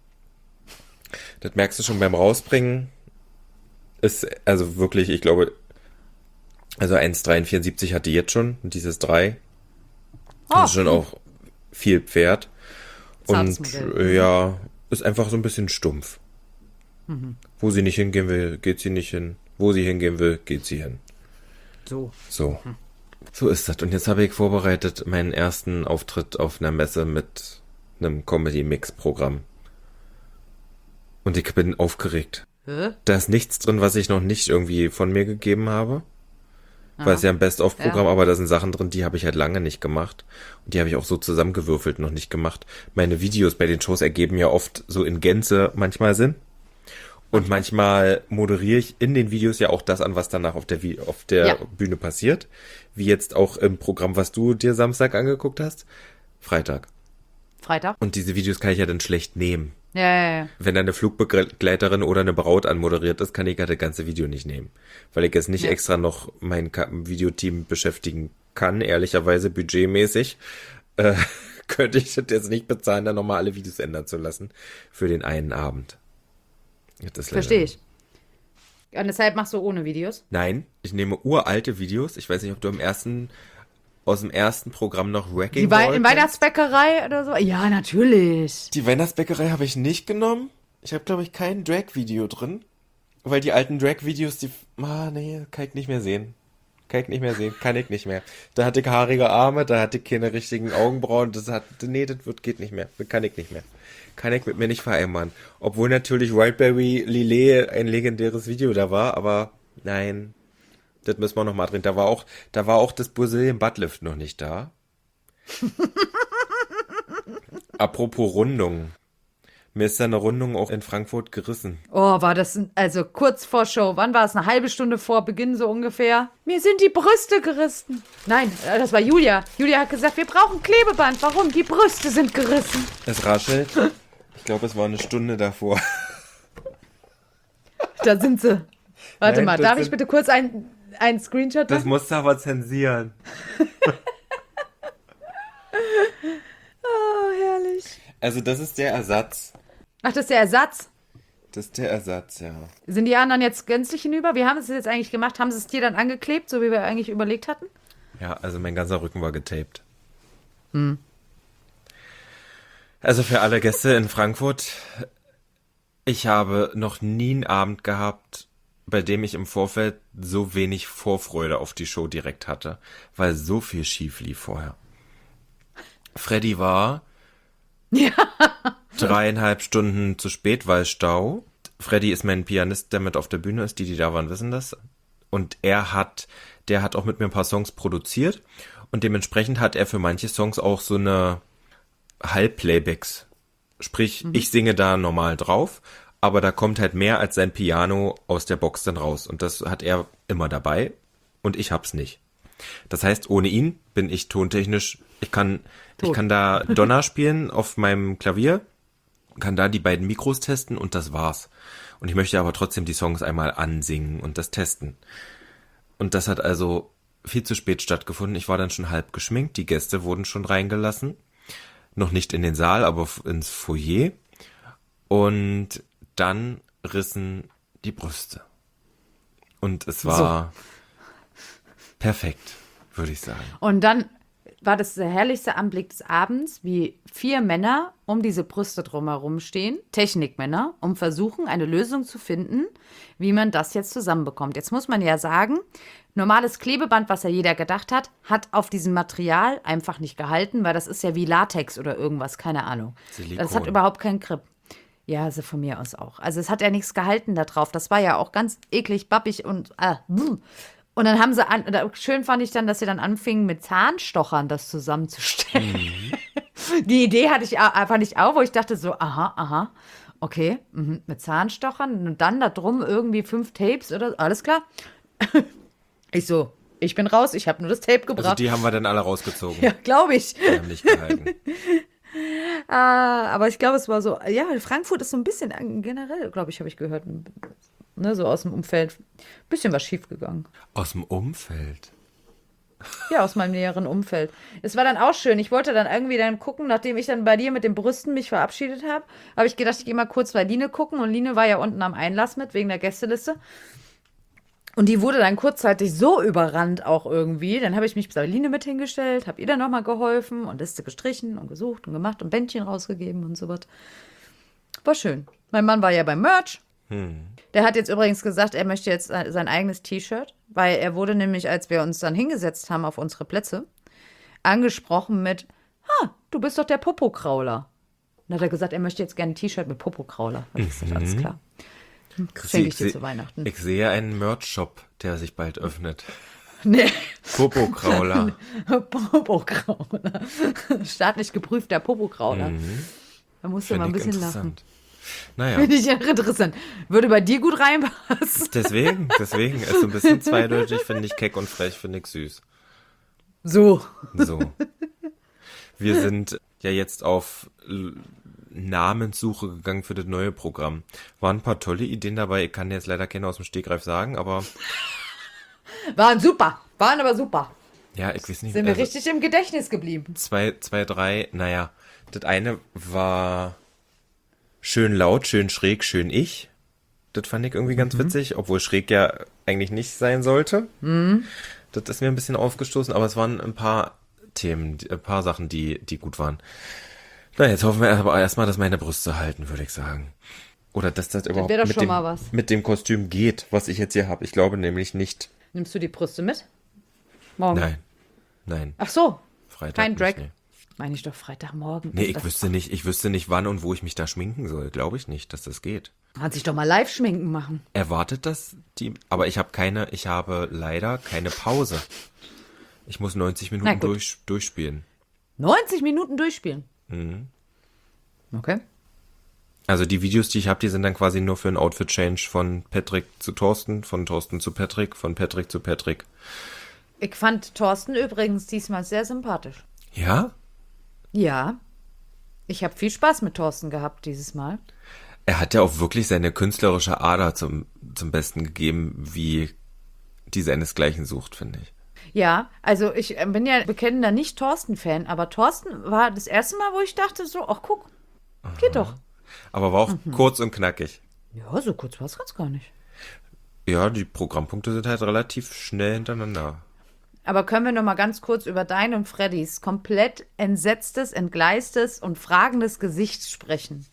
Das merkst du schon beim Rausbringen. Ist also wirklich, ich glaube, also 1,73 hat die jetzt schon und dieses 3. Das ist schon auch viel Pferd. Zartes Und Modell. ja, ist einfach so ein bisschen stumpf. Wo sie nicht hingehen will, geht sie nicht hin. Wo sie hingehen will, geht sie hin. So. So. So ist das. Und jetzt habe ich vorbereitet meinen ersten Auftritt auf einer Messe mit einem Comedy-Mix-Programm. Und ich bin aufgeregt. Hä? Da ist nichts drin, was ich noch nicht irgendwie von mir gegeben habe. Weil es ja ein Best-of-Programm, aber da sind Sachen drin, die habe ich halt lange nicht gemacht. Und die habe ich auch so zusammengewürfelt noch nicht gemacht. Meine Videos bei den Shows ergeben ja oft so in Gänze manchmal Sinn. Und manchmal moderiere ich in den Videos ja auch das an, was danach auf der Ja. Bühne passiert. Wie jetzt auch im Programm, was du dir Samstag angeguckt hast. Freitag. Freitag? Und diese Videos kann ich ja dann schlecht nehmen. Ja. Wenn da eine Flugbegleiterin oder eine Braut anmoderiert ist, kann ich ja das ganze Video nicht nehmen. Weil ich jetzt nicht extra noch mein Videoteam beschäftigen kann, ehrlicherweise budgetmäßig. Könnte ich das jetzt nicht bezahlen, dann nochmal alle Videos ändern zu lassen. Für den einen Abend. Das ist leider- Verstehe ich. Und deshalb machst du ohne Videos? Nein, ich nehme uralte Videos. Ich weiß nicht, ob du aus dem ersten Programm noch Wrecking Die Ball in kennst. Weihnachtsbäckerei oder so? Ja, natürlich. Die Weihnachtsbäckerei habe ich nicht genommen. Ich habe, glaube ich, kein Drag-Video drin. Weil die alten Drag-Videos, nee, kann ich nicht mehr sehen. Kann ich nicht mehr. Da hatte ich haarige Arme, da hatte ich keine richtigen Augenbrauen, geht nicht mehr. Das kann ich nicht mehr. Kann ich mit mir nicht vereinbaren. Obwohl natürlich Wildberry Lillet ein legendäres Video da war, aber nein, das müssen wir noch mal drin. Da war auch das Brazilian Buttlift noch nicht da. Apropos Rundung. Mir ist da eine Rundung auch in Frankfurt gerissen. Oh, war das, also kurz vor Show. Wann war es? Eine halbe Stunde vor Beginn so ungefähr? Mir sind die Brüste gerissen. Nein, das war Julia. Julia hat gesagt, wir brauchen Klebeband. Warum? Die Brüste sind gerissen. Es raschelt. Ich glaube, es war eine Stunde davor. Da sind sie. Warte Nein, mal, das darf ich sind- bitte kurz einen Screenshot Das machen? musst du aber zensieren. Oh, herrlich. Also das ist der Ersatz. Ach, das ist der Ersatz. Das ist der Ersatz, ja. Sind die anderen jetzt gänzlich hinüber? Wie haben sie es jetzt eigentlich gemacht? Haben sie es dir dann angeklebt, so wie wir eigentlich überlegt hatten? Ja, also mein ganzer Rücken war getaped. Also für alle Gäste in Frankfurt, ich habe noch nie einen Abend gehabt, bei dem ich im Vorfeld so wenig Vorfreude auf die Show direkt hatte, weil so viel schief lief vorher. Freddy war 3,5 Stunden zu spät, weil Stau. Freddy ist mein Pianist, der mit auf der Bühne ist. Die da waren, wissen das. Und der hat auch mit mir ein paar Songs produziert. Und dementsprechend hat er für manche Songs auch so eine Halbplaybacks. Sprich, ich singe da normal drauf, aber da kommt halt mehr als sein Piano aus der Box dann raus. Und das hat er immer dabei und ich hab's nicht. Das heißt, ohne ihn bin ich tontechnisch, ich kann da Donner spielen auf meinem Klavier, kann da die beiden Mikros testen und das war's. Und ich möchte aber trotzdem die Songs einmal ansingen und das testen. Und das hat also viel zu spät stattgefunden. Ich war dann schon halb geschminkt, die Gäste wurden schon reingelassen. Noch nicht in den Saal, aber ins Foyer. Und dann rissen die Brüste. Und es war perfekt, würde ich sagen. Und dann war das der herrlichste Anblick des Abends, wie 4 Männer um diese Brüste drumherum stehen, Technikmänner, um versuchen, eine Lösung zu finden, wie man das jetzt zusammenbekommt. Jetzt muss man ja sagen, normales Klebeband, was ja jeder gedacht hat auf diesem Material einfach nicht gehalten, weil das ist ja wie Latex oder irgendwas, keine Ahnung. Silikon. Das hat überhaupt keinen Grip. Ja, also von mir aus auch. Also es hat ja nichts gehalten da drauf. Das war ja auch ganz eklig, bappig und und dann haben sie schön fand ich dann, dass sie dann anfingen mit Zahnstochern das zusammenzustellen. Die Idee fand ich auch, wo ich dachte so, aha, okay, mit Zahnstochern und dann da drum irgendwie 5 Tapes oder alles klar. Ich so, ich bin raus, ich habe nur das Tape Also gebracht. die haben wir dann alle rausgezogen. Ja, glaube ich. Die haben nicht gehalten. Aber ich glaube, es war so, ja, Frankfurt ist so ein bisschen generell, glaube ich, habe ich gehört, ne, so aus dem Umfeld, ein bisschen was schiefgegangen. Aus dem Umfeld. Ja, aus meinem näheren Umfeld. Es war dann auch schön. Ich wollte dann irgendwie dann gucken, nachdem ich dann bei dir mit den Brüsten mich verabschiedet habe ich gedacht, ich gehe mal kurz bei Line gucken. Und Line war ja unten am Einlass mit, wegen der Gästeliste. Und die wurde dann kurzzeitig so überrannt auch irgendwie. Dann habe ich mich bei Line mit hingestellt, habe ihr dann nochmal geholfen und Liste gestrichen und gesucht und gemacht und Bändchen rausgegeben und so was. War schön. Mein Mann war ja beim Merch. Der hat jetzt übrigens gesagt, er möchte jetzt sein eigenes T-Shirt, weil er wurde nämlich, als wir uns dann hingesetzt haben auf unsere Plätze, angesprochen mit, du bist doch der Popokrauler. Dann hat er gesagt, er möchte jetzt gerne ein T-Shirt mit Popokrauler. Das ist alles klar. Schenke ich dir zu Weihnachten. Ich sehe einen Merch-Shop, der sich bald öffnet. Nee. Popokrauler. Popokrauler. Staatlich geprüfter Popokrauler. Da musst du mal ein bisschen lachen. Naja. Finde ich ja interessant. Würde bei dir gut reinpassen. Deswegen ist so ein bisschen zweideutig, finde ich keck und frech, finde ich süß. So. Wir sind ja jetzt auf Namenssuche gegangen für das neue Programm. Waren ein paar tolle Ideen dabei. Ich kann jetzt leider keine aus dem Stegreif sagen, aber... Waren aber super. Ja, ich weiß nicht. Sind wir richtig im Gedächtnis geblieben. 2, 3, naja. Das eine war schön laut, schön schräg, schön ich. Das fand ich irgendwie ganz witzig, obwohl schräg ja eigentlich nicht sein sollte. Das ist mir ein bisschen aufgestoßen, aber es waren ein paar Themen, ein paar Sachen, die gut waren. Na, jetzt hoffen wir aber erstmal, dass meine Brüste halten, würde ich sagen. Oder dass das überhaupt wäre doch schon mal was. mit dem Kostüm geht, was ich jetzt hier habe. Ich glaube nämlich nicht. Nimmst du die Brüste mit? Morgen? Nein. Ach so. Freitag Kein Drag. nicht, nee. Meine ich doch Freitagmorgen. Nee, ich wüsste nicht, wann und wo ich mich da schminken soll. Glaube ich nicht, dass das geht. Kann sich doch mal live schminken machen. Erwartet das aber ich habe leider keine Pause. Ich muss 90 Minuten durchspielen. 90 Minuten durchspielen? Okay. Also die Videos, die ich habe, die sind dann quasi nur für ein Outfit-Change von Patrick zu Thorsten, von Thorsten zu Patrick, von Patrick zu Patrick. Ich fand Thorsten übrigens diesmal sehr sympathisch. Ja? Ja. Ich habe viel Spaß mit Thorsten gehabt dieses Mal. Er hat ja auch wirklich seine künstlerische Ader zum Besten gegeben, wie die seinesgleichen sucht, finde ich. Ja, also ich bin ja bekennender Nicht-Thorsten-Fan, aber Thorsten war das erste Mal, wo ich dachte so, ach guck, geht doch. Aber war auch kurz und knackig. Ja, so kurz war es ganz gar nicht. Ja, die Programmpunkte sind halt relativ schnell hintereinander. Aber können wir noch mal ganz kurz über dein und Freddys komplett entsetztes, entgleistes und fragendes Gesicht sprechen?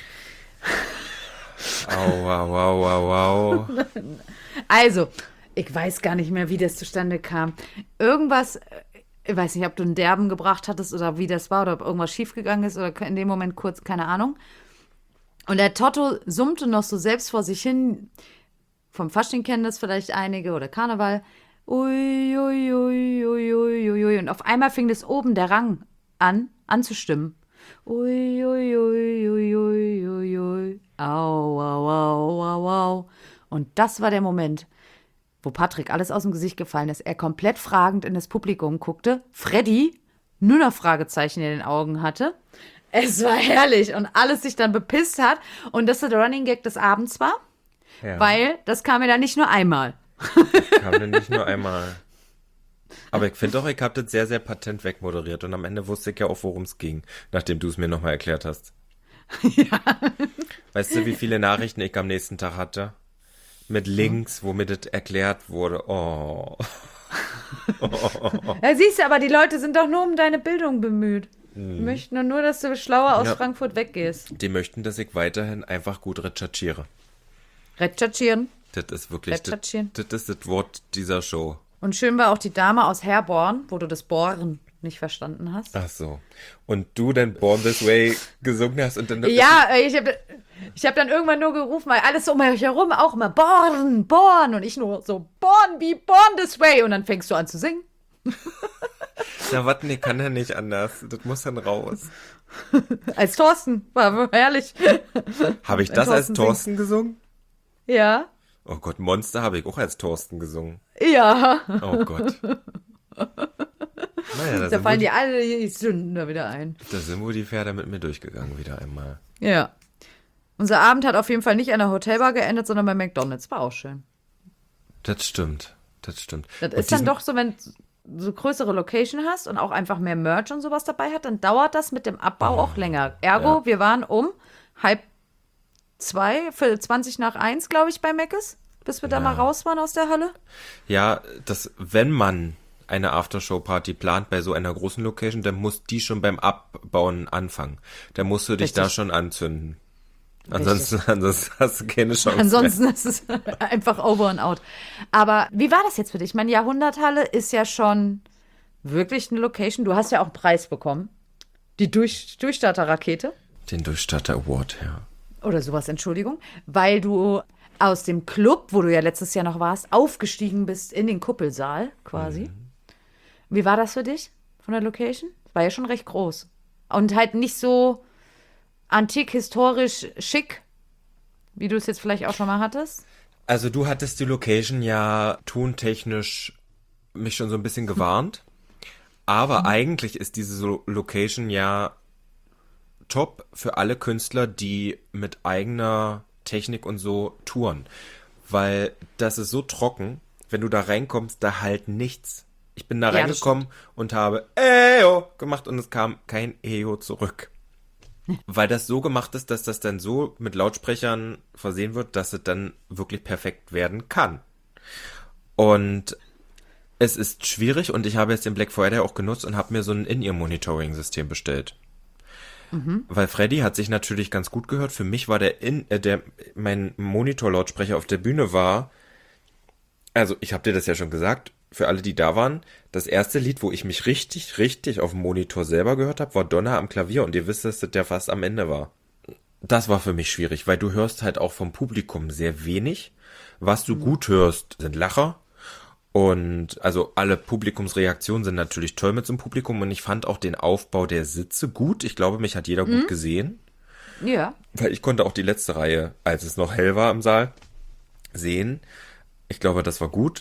Wow. Also, ich weiß gar nicht mehr, wie das zustande kam. Irgendwas, ich weiß nicht, ob du einen Derben gebracht hattest oder wie das war oder ob irgendwas schiefgegangen ist oder in dem Moment kurz, keine Ahnung. Und der Totto summte noch so selbst vor sich hin. Vom Fasching kennen das vielleicht einige oder Karneval. Ui, ui, ui, ui, ui, ui, ui. Und auf einmal fing das oben der Rang anzustimmen. Ui, ui, ui, ui, ui, ui, ui. Au, au, au, au, au. Und das war der Moment, wo Patrick alles aus dem Gesicht gefallen ist. Er komplett fragend in das Publikum guckte. Freddy nur noch Fragezeichen in den Augen hatte. Es war herrlich und alles sich dann bepisst hat. Und das der Running Gag des Abends war, weil das kam mir dann nicht nur einmal. Kam mir nicht nur einmal. Aber ich finde auch, ich habe das sehr, sehr patent wegmoderiert und am Ende wusste ich ja auch, worum es ging, nachdem du es mir nochmal erklärt hast. Ja. Weißt du, wie viele Nachrichten ich am nächsten Tag hatte? Mit Links, wo mir das erklärt wurde. Oh. Ja, siehst du, aber die Leute sind doch nur um deine Bildung bemüht. Die möchten nur, dass du schlauer aus Frankfurt weggehst. Die möchten, dass ich weiterhin einfach gut recherchiere. Recherchieren. Das ist wirklich, das ist das Wort dieser Show. Und schön war auch die Dame aus Herborn, wo du das Bohren nicht verstanden hast. Ach so. Und du dann Born This Way gesungen hast und dann... Ja, ich hab dann irgendwann nur gerufen, weil alles um mich herum auch immer Born, Born. Und ich nur so, Born, be born this way. Und dann fängst du an zu singen. Na, was, nee, kann ja nicht anders. Das muss dann raus. Als Thorsten, war herrlich. Habe ich Wenn das als Thorsten Thorsten gesungen? Ja, Oh Gott, Monster habe ich auch als Thorsten gesungen. ja. Oh Gott. Naja, Da fallen dir alle die Sünden da wieder ein. da sind wohl die Pferde mit mir durchgegangen wieder einmal. Ja. Unser Abend hat auf jeden Fall nicht an der Hotelbar geendet, sondern bei McDonald's. War auch schön. Das stimmt. Das stimmt. Das Und ist dann doch so, wenn du so größere Location hast und auch einfach mehr Merch und sowas dabei hat, dann dauert das mit dem Abbau auch länger. Ergo, Ja. wir waren um 1:30, für 1:20, glaube ich, bei Meckes, bis wir da mal raus waren aus der Halle. Ja, wenn man eine Aftershow-Party plant bei so einer großen Location, dann muss die schon beim Abbauen anfangen. Dann musst du dich da Richtig. schon anzünden. Ansonsten hast du keine Chance Ansonsten ist es einfach over and out. Aber wie war das jetzt für dich? Ich meine, Jahrhunderthalle ist ja schon wirklich eine Location. Du hast ja auch einen Preis bekommen. Die Durchstarter-Rakete. mehr. Den Durchstarter Award, ja. Oder sowas, Entschuldigung. Weil du aus dem Club, wo du ja letztes Jahr noch warst, aufgestiegen bist in den Kuppelsaal quasi. Wie war das für dich von der Location? War ja schon recht groß. Und halt nicht so antik, historisch, schick, wie du es jetzt vielleicht auch schon mal hattest. Also du hattest die Location ja tontechnisch mich schon so ein bisschen gewarnt. Aber eigentlich ist diese Location ja top für alle Künstler, die mit eigener Technik und so touren. Weil das ist so trocken, wenn du da reinkommst, da halt nichts. Ich bin da Ja, das reingekommen und habe Eyo gemacht und es kam kein Eyo zurück. Weil das so gemacht ist, dass das dann so mit Lautsprechern versehen wird, dass es dann wirklich perfekt werden kann. Und es ist schwierig und ich habe jetzt den Black Friday auch genutzt und habe mir so ein In-Ear-Monitoring-System bestellt. Weil Freddy hat sich natürlich ganz gut gehört. Für mich war mein Monitor-Lautsprecher auf der Bühne war, also ich habe dir das ja schon gesagt, für alle, die da waren, das erste Lied, wo ich mich richtig, richtig auf dem Monitor selber gehört habe, war Donner am Klavier und ihr wisst, dass das der fast am Ende war. Das war für mich schwierig, weil du hörst halt auch vom Publikum sehr wenig. Was du gut hörst, sind Lacher. Und also alle Publikumsreaktionen sind natürlich toll mit so einem Publikum und ich fand auch den Aufbau der Sitze gut. Ich glaube, mich hat jeder gut gesehen, Ja. weil ich konnte auch die letzte Reihe, als es noch hell war im Saal, sehen. Ich glaube, das war gut.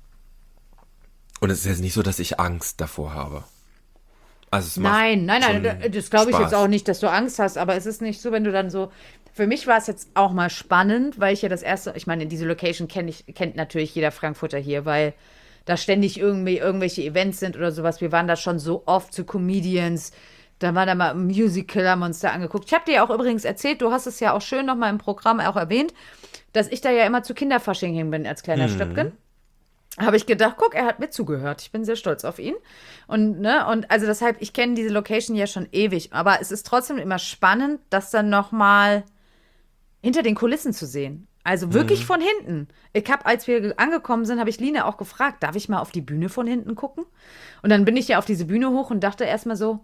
Und es ist jetzt nicht so, dass ich Angst davor habe. Also es macht Nein, schon das glaube ich Spaß. jetzt auch nicht, dass du Angst hast, aber es ist nicht so, wenn du dann so. Für mich war es jetzt auch mal spannend, weil ich ja das erste, ich meine, diese Location kennt natürlich jeder Frankfurter hier, weil da ständig irgendwelche Events sind oder sowas. Wir waren da schon so oft zu Comedians. Da war da mal ein Musical, haben wir uns da angeguckt. Ich habe dir ja auch übrigens erzählt, du hast es ja auch schön nochmal im Programm auch erwähnt, dass ich da ja immer zu Kinderfasching hin bin als kleiner Stöpken. Habe ich gedacht, guck, er hat mir zugehört. Ich bin sehr stolz auf ihn. Und also deshalb, ich kenne diese Location ja schon ewig. Aber es ist trotzdem immer spannend, das dann nochmal hinter den Kulissen zu sehen. Also wirklich von hinten. Als wir angekommen sind, habe ich Line auch gefragt, darf ich mal auf die Bühne von hinten gucken? Und dann bin ich ja auf diese Bühne hoch und dachte erstmal so,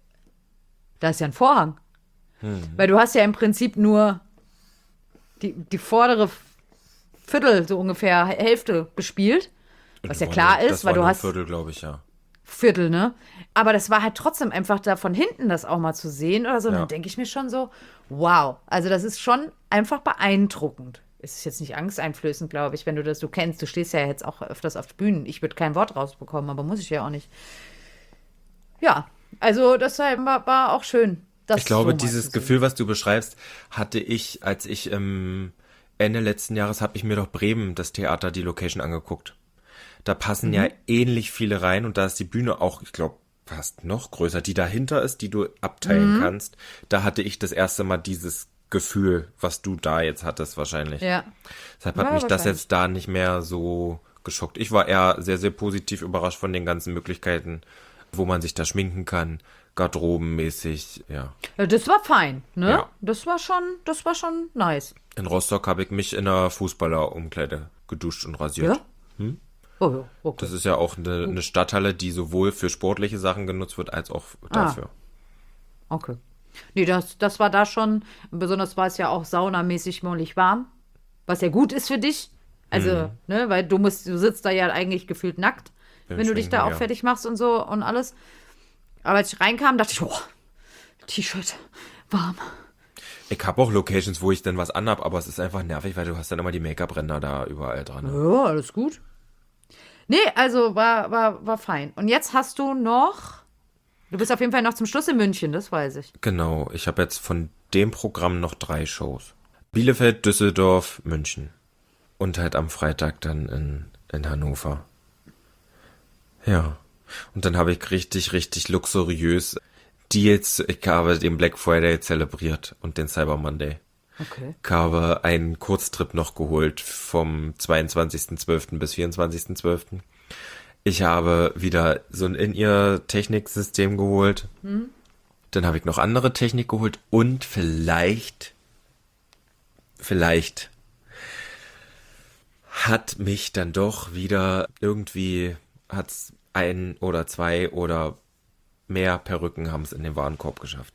da ist ja ein Vorhang. Weil du hast ja im Prinzip nur die vordere Viertel, so ungefähr Hälfte bespielt. Was ja klar ist, das weil war du nur ein hast Viertel, glaube ich, ja. Viertel, ne? Aber das war halt trotzdem einfach da von hinten das auch mal zu sehen oder so. Und Ja. dann denke ich mir schon so, wow. Also das ist schon einfach beeindruckend. Es ist jetzt nicht angsteinflößend, glaube ich, wenn du du kennst. Du stehst ja jetzt auch öfters auf Bühnen. Ich würde kein Wort rausbekommen, aber muss ich ja auch nicht. Ja, also das war auch schön. Das Ich glaube, so mal dieses zu sehen. Gefühl, was du beschreibst, hatte ich, als ich Ende letzten Jahres habe ich mir doch Bremen, das Theater, die Location angeguckt. Da passen ja ähnlich viele rein und da ist die Bühne auch, ich glaube, fast noch größer, die dahinter ist, die du abteilen kannst. Da hatte ich das erste Mal dieses Gefühl, was du da jetzt hattest wahrscheinlich. Ja. Deshalb hat Ja, mich das wahrscheinlich. jetzt da nicht mehr so geschockt. Ich war eher sehr, sehr positiv überrascht von den ganzen Möglichkeiten, wo man sich da schminken kann, garderobenmäßig, ja. Ja, das war fein, ne? Ja. Das war schon nice. In Rostock habe ich mich in einer Fußballerumkleide geduscht und rasiert. Ja? Oh ja, okay. Das ist ja auch eine Stadthalle, die sowohl für sportliche Sachen genutzt wird, als auch dafür. Okay. Nee, das war da schon, besonders war es ja auch saunamäßig mollig warm, was ja gut ist für dich. Also, ne, weil du sitzt da ja eigentlich gefühlt nackt, wenn du dich da auch fertig machst und so und alles. Aber als ich reinkam, dachte ich, oh, T-Shirt, warm. Ich habe auch Locations, wo ich dann was anhab, aber es ist einfach nervig, weil du hast dann immer die Make-up-Ränder da überall dran. Ne? Ja, alles gut. Nee, also war fein. Und jetzt hast du noch, du bist auf jeden Fall noch zum Schluss in München, das weiß ich. Genau, ich habe jetzt von dem Programm noch 3 Shows. Bielefeld, Düsseldorf, München. Und halt am Freitag dann in Hannover. Ja. Und dann habe ich richtig luxuriös Deals. Ich habe den Black Friday zelebriert und den Cyber Monday. Okay. Ich habe einen Kurztrip noch geholt vom 22.12. bis 24.12. Ich habe wieder so ein In-Ear-Techniksystem geholt. Dann habe ich noch andere Technik geholt und vielleicht hat mich dann doch wieder irgendwie, hat's 1 oder 2 oder mehr Perücken haben es in den Warenkorb geschafft.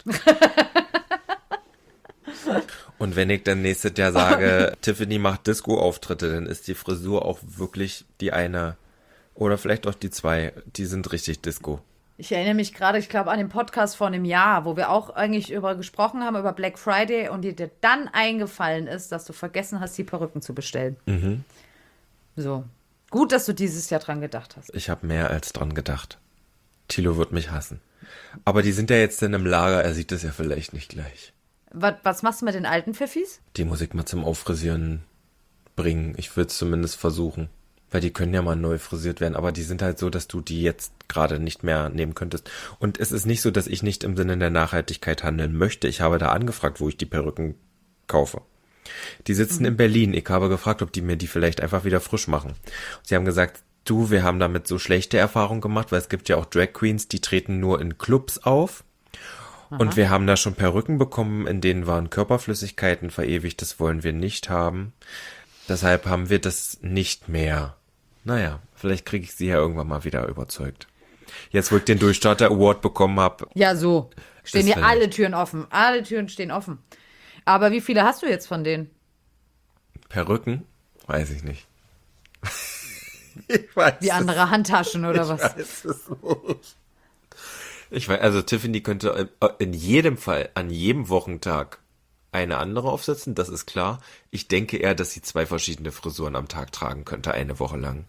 Und wenn ich dann nächstes Jahr sage, Tiffany macht Disco-Auftritte, dann ist die Frisur auch wirklich die eine oder vielleicht auch die 2, die sind richtig Disco. Ich erinnere mich gerade, ich glaube, an den Podcast vor einem Jahr, wo wir auch eigentlich über gesprochen haben, über Black Friday und dir dann eingefallen ist, dass du vergessen hast, die Perücken zu bestellen. So. Gut, dass du dieses Jahr dran gedacht hast. Ich habe mehr als dran gedacht. Thilo wird mich hassen. Aber die sind ja jetzt dann im Lager, er sieht das ja vielleicht nicht gleich. Was machst du mit den alten Pfiffis? Die muss ich mal zum Auffrisieren bringen. Ich würde es zumindest versuchen. Weil die können ja mal neu frisiert werden, aber die sind halt so, dass du die jetzt gerade nicht mehr nehmen könntest. Und es ist nicht so, dass ich nicht im Sinne der Nachhaltigkeit handeln möchte. Ich habe da angefragt, wo ich die Perücken kaufe. Die sitzen in Berlin. Ich habe gefragt, ob die mir die vielleicht einfach wieder frisch machen. Sie haben gesagt, du, wir haben damit so schlechte Erfahrungen gemacht, weil es gibt ja auch Drag Queens, die treten nur in Clubs auf. Und wir haben da schon Perücken bekommen, in denen waren Körperflüssigkeiten verewigt. Das wollen wir nicht haben. Deshalb haben wir das nicht mehr. Naja, vielleicht kriege ich sie ja irgendwann mal wieder überzeugt. Jetzt, wo ich den Durchstarter Award bekommen habe. Ja, so. Stehen Ist hier alle Türen offen. Alle Türen stehen offen. Aber wie viele hast du jetzt von denen? Perücken? Weiß ich nicht. Ich weiß Wie andere Handtaschen oder was? weiß es nicht. Ich weiß, also Tiffany könnte in jedem Fall, an jedem Wochentag eine andere aufsetzen, das ist klar. Ich denke eher, dass sie 2 verschiedene Frisuren am Tag tragen könnte, eine Woche lang.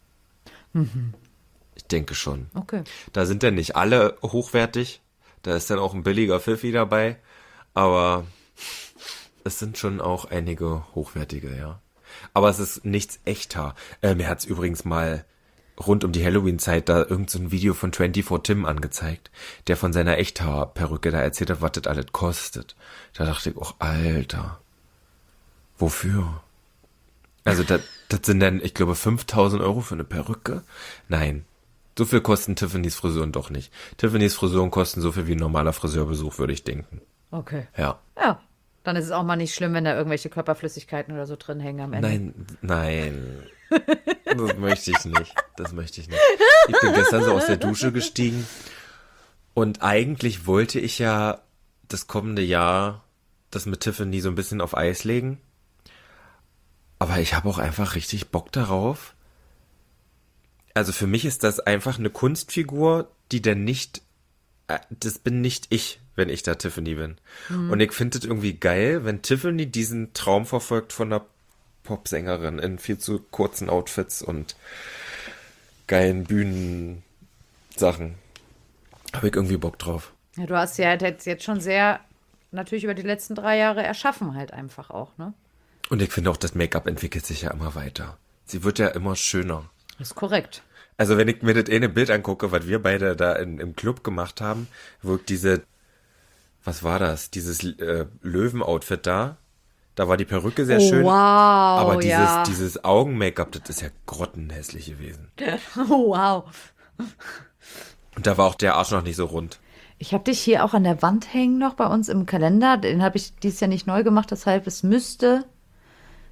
Ich denke schon. Okay. Da sind dann nicht alle hochwertig. Da ist dann auch ein billiger Pfiffi dabei. Aber es sind schon auch einige hochwertige, ja. Aber es ist nichts echter. Mir hat's übrigens mal rund um die Halloween-Zeit da irgend so ein Video von 24 Tim angezeigt, der von seiner Echthaarperücke da erzählt hat, was das alles kostet. Da dachte ich, oh, Alter, wofür? Also das sind dann, ich glaube, 5.000 Euro für eine Perücke? Nein, so viel kosten Tiffany's Frisuren doch nicht. Tiffany's Frisuren kosten so viel wie ein normaler Friseurbesuch, würde ich denken. Okay. Ja. Ja. Dann ist es auch mal nicht schlimm, wenn da irgendwelche Körperflüssigkeiten oder so drin hängen am Ende. Nein. Das möchte ich nicht. Das möchte ich nicht. Ich bin gestern so aus der Dusche gestiegen und eigentlich wollte ich ja das kommende Jahr das mit Tiffany so ein bisschen auf Eis legen. Aber ich habe auch einfach richtig Bock darauf. Also für mich ist das einfach eine Kunstfigur, die dann nicht, das bin nicht ich, wenn ich da Tiffany bin. Und ich finde es irgendwie geil, wenn Tiffany diesen Traum verfolgt von einer Popsängerin in viel zu kurzen Outfits und geilen Bühnensachen. Habe ich irgendwie Bock drauf. Ja, du hast ja halt jetzt schon sehr, natürlich über die letzten 3 Jahre erschaffen halt einfach auch, ne? Und ich finde auch, das Make-up entwickelt sich ja immer weiter. Sie wird ja immer schöner. Das ist korrekt. Also wenn ich mir das eine Bild angucke, was wir beide da im Club gemacht haben, wo ich was war das? Dieses Löwen-Outfit da war die Perücke sehr schön. Wow, Aber ja. dieses Augen-Make-up, das ist ja grottenhässlich gewesen. Wow. Und da war auch der Arsch noch nicht so rund. Ich habe dich hier auch an der Wand hängen noch bei uns im Kalender. Den habe ich dieses Jahr nicht neu gemacht, deshalb es müsste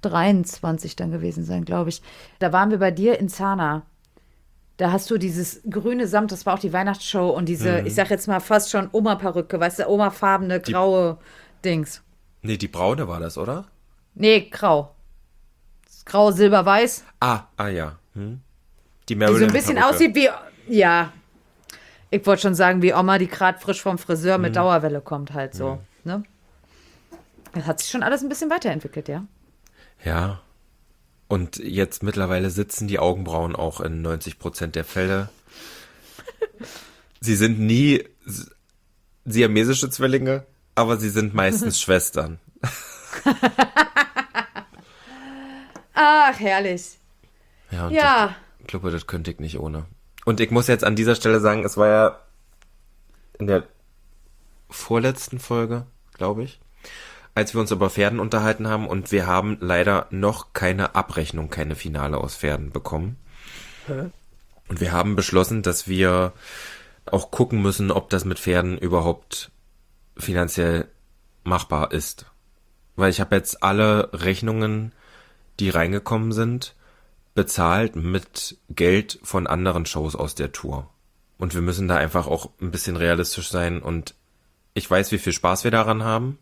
23 dann gewesen sein, glaube ich. Da waren wir bei dir in Zana. Da hast du dieses grüne Samt, das war auch die Weihnachtsshow und diese, ich sag jetzt mal fast schon Oma-Perücke, weißt du, Oma-farbene, graue Dings. Nee, die braune war das, oder? Nee, grau. Grau, silber, weiß. Ja. Die Die Marilyn so ein bisschen Perücke. aussieht wie, ja, ich wollte schon sagen, wie Oma, die gerade frisch vom Friseur mit Dauerwelle kommt halt so, ne? Das hat sich schon alles ein bisschen weiterentwickelt, ja. Ja. Und jetzt mittlerweile sitzen die Augenbrauen auch in 90% der Fälle. Sie sind nie siamesische Zwillinge, aber sie sind meistens Schwestern. Ach, herrlich. Ja, und Ja. ich glaube, das könnte ich nicht ohne. Und ich muss jetzt an dieser Stelle sagen, es war ja in der vorletzten Folge, glaube ich, als wir uns über Pferden unterhalten haben und wir haben leider noch keine Abrechnung, keine Finale aus Pferden bekommen. Und wir haben beschlossen, dass wir auch gucken müssen, ob das mit Pferden überhaupt finanziell machbar ist. Weil ich habe jetzt alle Rechnungen, die reingekommen sind, bezahlt mit Geld von anderen Shows aus der Tour. Und wir müssen da einfach auch ein bisschen realistisch sein und ich weiß, wie viel Spaß wir daran haben.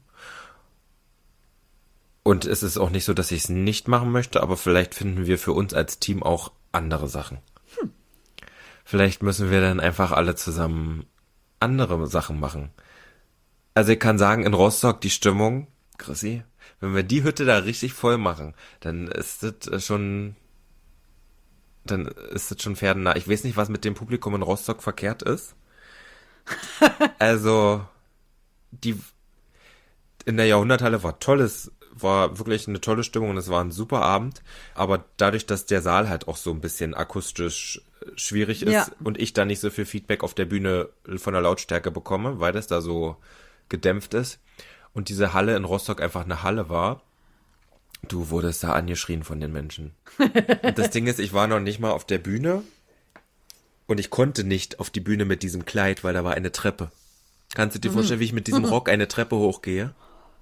Und es ist auch nicht so, dass ich es nicht machen möchte, aber vielleicht finden wir für uns als Team auch andere Sachen. Vielleicht müssen wir dann einfach alle zusammen andere Sachen machen. Also ich kann sagen, in Rostock die Stimmung, Chrissy, wenn wir die Hütte da richtig voll machen, dann ist das schon pferdennah. Ich weiß nicht, was mit dem Publikum in Rostock verkehrt ist. Also, in der Jahrhunderthalle war wirklich eine tolle Stimmung und es war ein super Abend. Aber dadurch, dass der Saal halt auch so ein bisschen akustisch schwierig ist und ich da nicht so viel Feedback auf der Bühne von der Lautstärke bekomme, weil das da so gedämpft ist und diese Halle in Rostock einfach eine Halle war, du wurdest da angeschrien von den Menschen. Und das Ding ist, ich war noch nicht mal auf der Bühne und ich konnte nicht auf die Bühne mit diesem Kleid, weil da war eine Treppe. Kannst du dir vorstellen, wie ich mit diesem Rock eine Treppe hochgehe?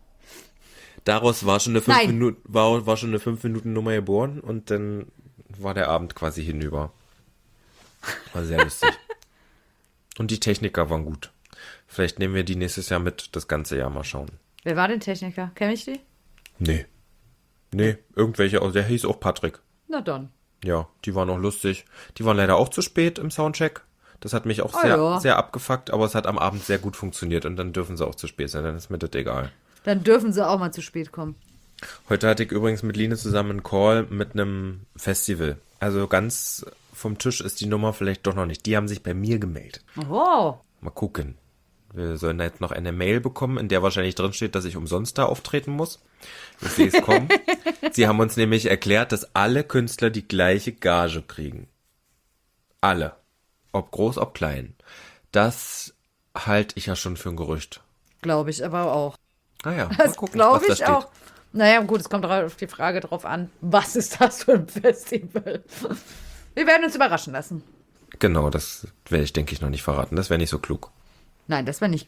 Daraus war schon eine 5 Minuten, war schon eine 5 Minuten Nummer geboren und dann war der Abend quasi hinüber. War sehr lustig. Und die Techniker waren gut. Vielleicht nehmen wir die nächstes Jahr mit, das ganze Jahr mal schauen. Wer war denn Techniker? Kenn ich die? Nee, irgendwelche, der hieß auch Patrick. Na dann. Ja, die waren auch lustig. Die waren leider auch zu spät im Soundcheck. Das hat mich auch sehr abgefuckt, aber es hat am Abend sehr gut funktioniert und dann dürfen sie auch zu spät sein, dann ist mir das egal. Dann dürfen sie auch mal zu spät kommen. Heute hatte ich übrigens mit Line zusammen einen Call mit einem Festival. Also ganz vom Tisch ist die Nummer vielleicht doch noch nicht. Die haben sich bei mir gemeldet. Oh. Mal gucken. Wir sollen da jetzt noch eine Mail bekommen, in der wahrscheinlich drin steht, dass ich umsonst da auftreten muss. Ich sehe es kommen. Sie haben uns nämlich erklärt, dass alle Künstler die gleiche Gage kriegen. Alle. Ob groß, ob klein. Das halte ich ja schon für ein Gerücht. Glaube ich aber auch. Naja, mal Das gucken, glaube was da ich steht. auch. Naja, gut, es kommt auf die Frage drauf an, was ist das für ein Festival? Wir werden uns überraschen lassen. Genau, das werde ich, denke ich, noch nicht verraten. Das wäre nicht so klug. Nein, das wäre nicht.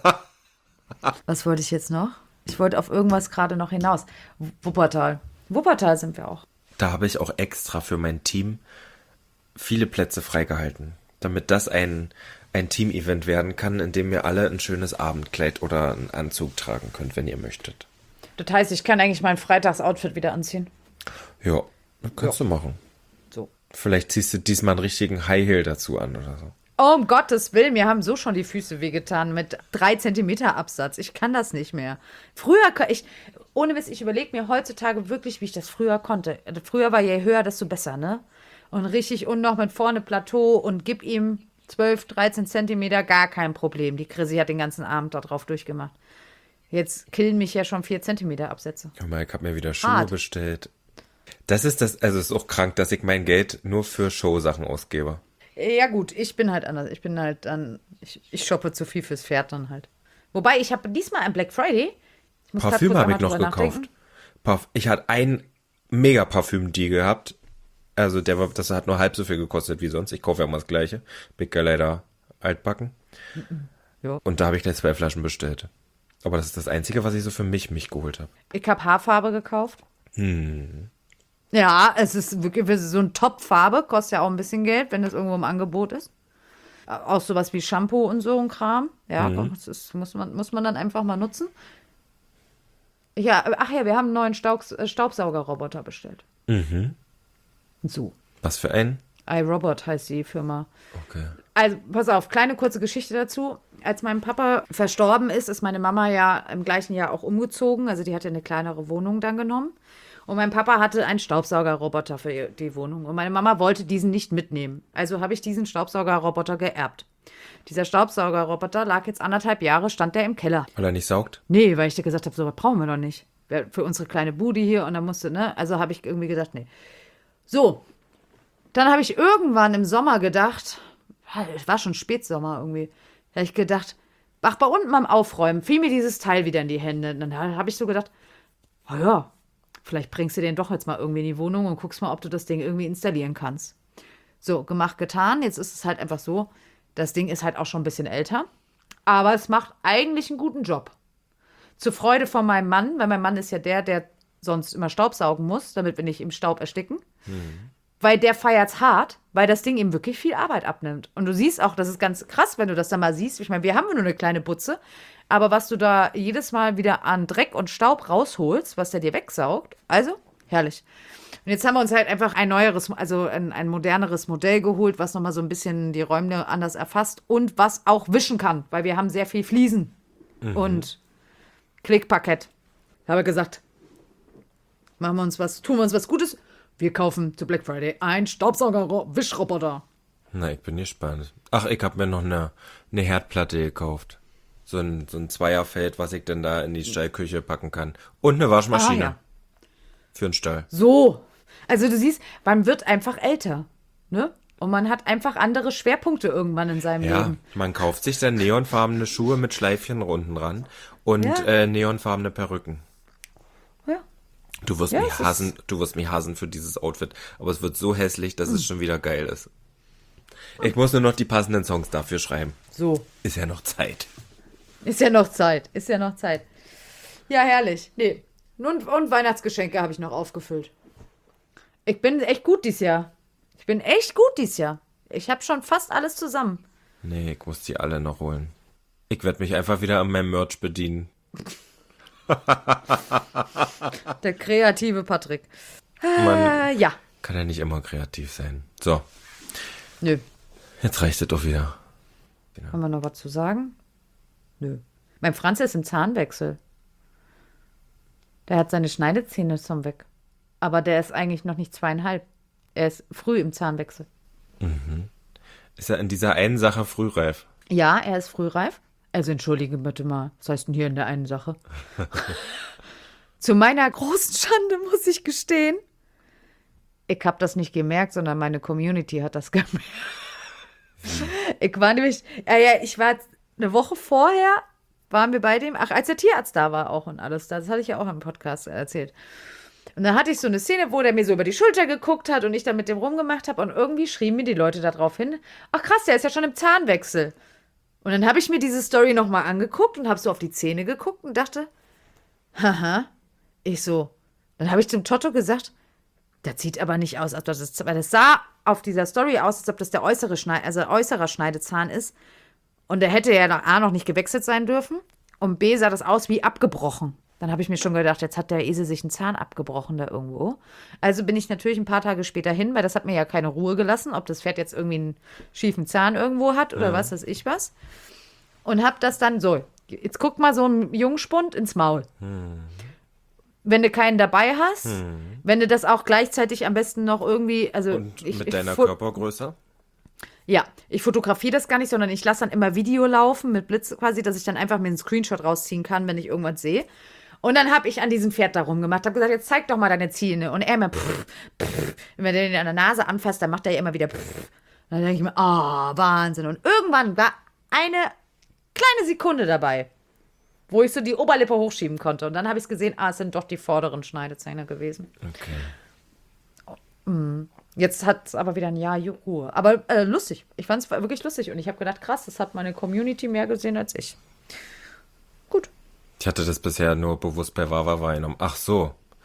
Was wollte ich jetzt noch? Ich wollte auf irgendwas gerade noch hinaus. Wuppertal. Wuppertal sind wir auch. Da habe ich auch extra für mein Team viele Plätze freigehalten, damit das ein Team-Event werden kann, in dem ihr alle ein schönes Abendkleid oder einen Anzug tragen könnt, wenn ihr möchtet. Das heißt, ich kann eigentlich mein Freitagsoutfit wieder anziehen. Ja, das kannst du machen. So. Vielleicht ziehst du diesmal einen richtigen High Heel dazu an oder so. Oh, um Gottes Willen, mir haben so schon die Füße wehgetan mit 3 Zentimeter Absatz. Ich kann das nicht mehr. Ohne Witz, ich überlege mir heutzutage wirklich, wie ich das früher konnte. Früher war je höher, desto besser, ne? Und richtig und noch mit vorne Plateau und gib ihm 12, 13 Zentimeter, gar kein Problem. Die Chrissy hat den ganzen Abend da drauf durchgemacht. Jetzt killen mich ja schon 4 Zentimeter Absätze. Hör mal, ich habe mir wieder Schuhe Hart. bestellt. Also es ist auch krank, dass ich mein Geld nur für Showsachen ausgebe. Ja gut, ich bin halt anders. Ich bin halt dann, ich shoppe zu viel fürs Pferd dann halt. Wobei, ich habe diesmal am Black Friday, ich muss grad Parfüm kurz habe ich einmal noch drüber gekauft. nachdenken. Ich hatte ein mega Parfüm-Deal gehabt. Also das hat nur halb so viel gekostet wie sonst. Ich kaufe ja immer das Gleiche. Bin ja leider altbacken. Ja. Und da habe ich gleich 2 Flaschen bestellt. Aber das ist das Einzige, was ich so für mich geholt habe. Ich habe Haarfarbe gekauft. Ja, es ist wirklich so eine Top-Farbe, kostet ja auch ein bisschen Geld, wenn das irgendwo im Angebot ist. Auch sowas wie Shampoo und so ein Kram. Ja, muss man dann einfach mal nutzen. Ja, ach ja, wir haben einen neuen Staubsaugerroboter bestellt. So. Was für ein? iRobot heißt die Firma. Okay. Also, pass auf, kleine kurze Geschichte dazu. Als mein Papa verstorben ist meine Mama ja im gleichen Jahr auch umgezogen. Also die hatte eine kleinere Wohnung dann genommen. Und mein Papa hatte einen Staubsaugerroboter für die Wohnung. Und meine Mama wollte diesen nicht mitnehmen. Also habe ich diesen Staubsaugerroboter geerbt. Dieser Staubsaugerroboter lag jetzt 1,5 Jahre, stand der im Keller. Weil er nicht saugt? Nee, weil ich dir gesagt habe, so was brauchen wir doch nicht. Für unsere kleine Bude hier. Und dann musste, ne? Also habe ich irgendwie gedacht, nee. So, dann habe ich irgendwann im Sommer gedacht, es war schon Spätsommer irgendwie, da habe ich gedacht, ach, bei unten beim Aufräumen fiel mir dieses Teil wieder in die Hände. Und dann habe ich so gedacht, oh ja, vielleicht bringst du den doch jetzt mal irgendwie in die Wohnung und guckst mal, ob du das Ding irgendwie installieren kannst. So, gemacht, getan. Jetzt ist es halt einfach so, das Ding ist halt auch schon ein bisschen älter, aber es macht eigentlich einen guten Job. Zur Freude von meinem Mann, weil mein Mann ist ja der sonst immer Staubsaugen muss, damit wir nicht im Staub ersticken. Weil der feiert's hart, weil das Ding ihm wirklich viel Arbeit abnimmt. Und du siehst auch, das ist ganz krass, wenn du das dann mal siehst. Ich meine, wir haben nur eine kleine Butze, aber was du da jedes Mal wieder an Dreck und Staub rausholst, was der dir wegsaugt, also herrlich. Und jetzt haben wir uns halt einfach ein neueres, also ein moderneres Modell geholt, was nochmal so ein bisschen die Räume anders erfasst und was auch wischen kann, weil wir haben sehr viel Fliesen und Klickparkett. Ich habe gesagt, tun wir uns was Gutes. Wir kaufen zu Black Friday einen Staubsauger-Wischroboter. Na, ich bin gespannt. Ach, ich hab mir noch eine Herdplatte gekauft. So ein Zweierfeld, was ich denn da in die Stallküche packen kann. Und eine Waschmaschine. Ja. Für den Stall. So. Also du siehst, man wird einfach älter. Ne? Und man hat einfach andere Schwerpunkte irgendwann in seinem Ja, Leben. man kauft sich dann neonfarbene Schuhe mit Schleifchen unten dran und neonfarbene Perücken. Ja. Du wirst mich hassen für dieses Outfit, aber es wird so hässlich, dass es schon wieder geil ist. Ich muss nur noch die passenden Songs dafür schreiben. So. Ist ja noch Zeit. Ist ja noch Zeit. Ja, herrlich. Nee. Und Weihnachtsgeschenke habe ich noch aufgefüllt. Ich bin echt gut dieses Jahr. Ich habe schon fast alles zusammen. Nee, ich muss die alle noch holen. Ich werde mich einfach wieder an meinem Merch bedienen. Der kreative Patrick. Man Ja. kann ja nicht immer kreativ sein. So, Nö. jetzt reicht es doch wieder. Haben wir noch was zu sagen? Nö. Mein Franz ist im Zahnwechsel. Der hat seine Schneidezähne zum Weg. Aber der ist eigentlich noch nicht 2,5. Er ist früh im Zahnwechsel. Ist er in dieser einen Sache frühreif? Ja, er ist frühreif. Also entschuldige bitte mal, was heißt denn hier in der einen Sache? Zu meiner großen Schande muss ich gestehen, ich habe das nicht gemerkt, sondern meine Community hat das gemerkt. Ich war nämlich, ich war eine Woche vorher, waren wir bei dem, als der Tierarzt da war auch und alles, das hatte ich ja auch im Podcast erzählt. Und dann hatte ich so eine Szene, wo der mir so über die Schulter geguckt hat und ich dann mit dem rumgemacht habe und irgendwie schrieben mir die Leute da drauf hin, ach krass, der ist ja schon im Zahnwechsel. Und dann habe ich mir diese Story nochmal angeguckt und habe so auf die Zähne geguckt und dachte, haha, dann habe ich zum Totto gesagt, das sieht aber nicht aus, weil das sah auf dieser Story aus, als ob das der äußerer Schneidezahn ist. Und der hätte ja noch nicht gewechselt sein dürfen. Und B sah das aus wie abgebrochen. Dann habe ich mir schon gedacht, jetzt hat der Esel sich einen Zahn abgebrochen da irgendwo. Also bin ich natürlich ein paar Tage später hin, weil das hat mir ja keine Ruhe gelassen, ob das Pferd jetzt irgendwie einen schiefen Zahn irgendwo hat oder was weiß ich was. Und habe das dann so, jetzt guck mal so einem Jungspund ins Maul. Wenn du keinen dabei hast, wenn du das auch gleichzeitig am besten noch irgendwie, also Und mit deiner Körpergröße? Ja, ich fotografiere das gar nicht, sondern ich lasse dann immer Video laufen mit Blitz quasi, dass ich dann einfach mir einen Screenshot rausziehen kann, wenn ich irgendwas sehe. Und dann habe ich an diesem Pferd da rumgemacht, habe gesagt, jetzt zeig doch mal deine Zähne. Und er immer, wenn er den an der Nase anfasst, dann macht er ja immer wieder. Dann denke ich mir, Wahnsinn. Und irgendwann war eine kleine Sekunde dabei, wo ich so die Oberlippe hochschieben konnte. Und dann habe ich es gesehen, es sind doch die vorderen Schneidezähne gewesen. Okay. Jetzt hat es aber wieder ein Jahr Ruhe. Aber lustig. Ich fand es wirklich lustig. Und ich habe gedacht, krass, das hat meine Community mehr gesehen als ich. Gut. Ich hatte das bisher nur bewusst bei Wawa wahrgenommen. Ach so.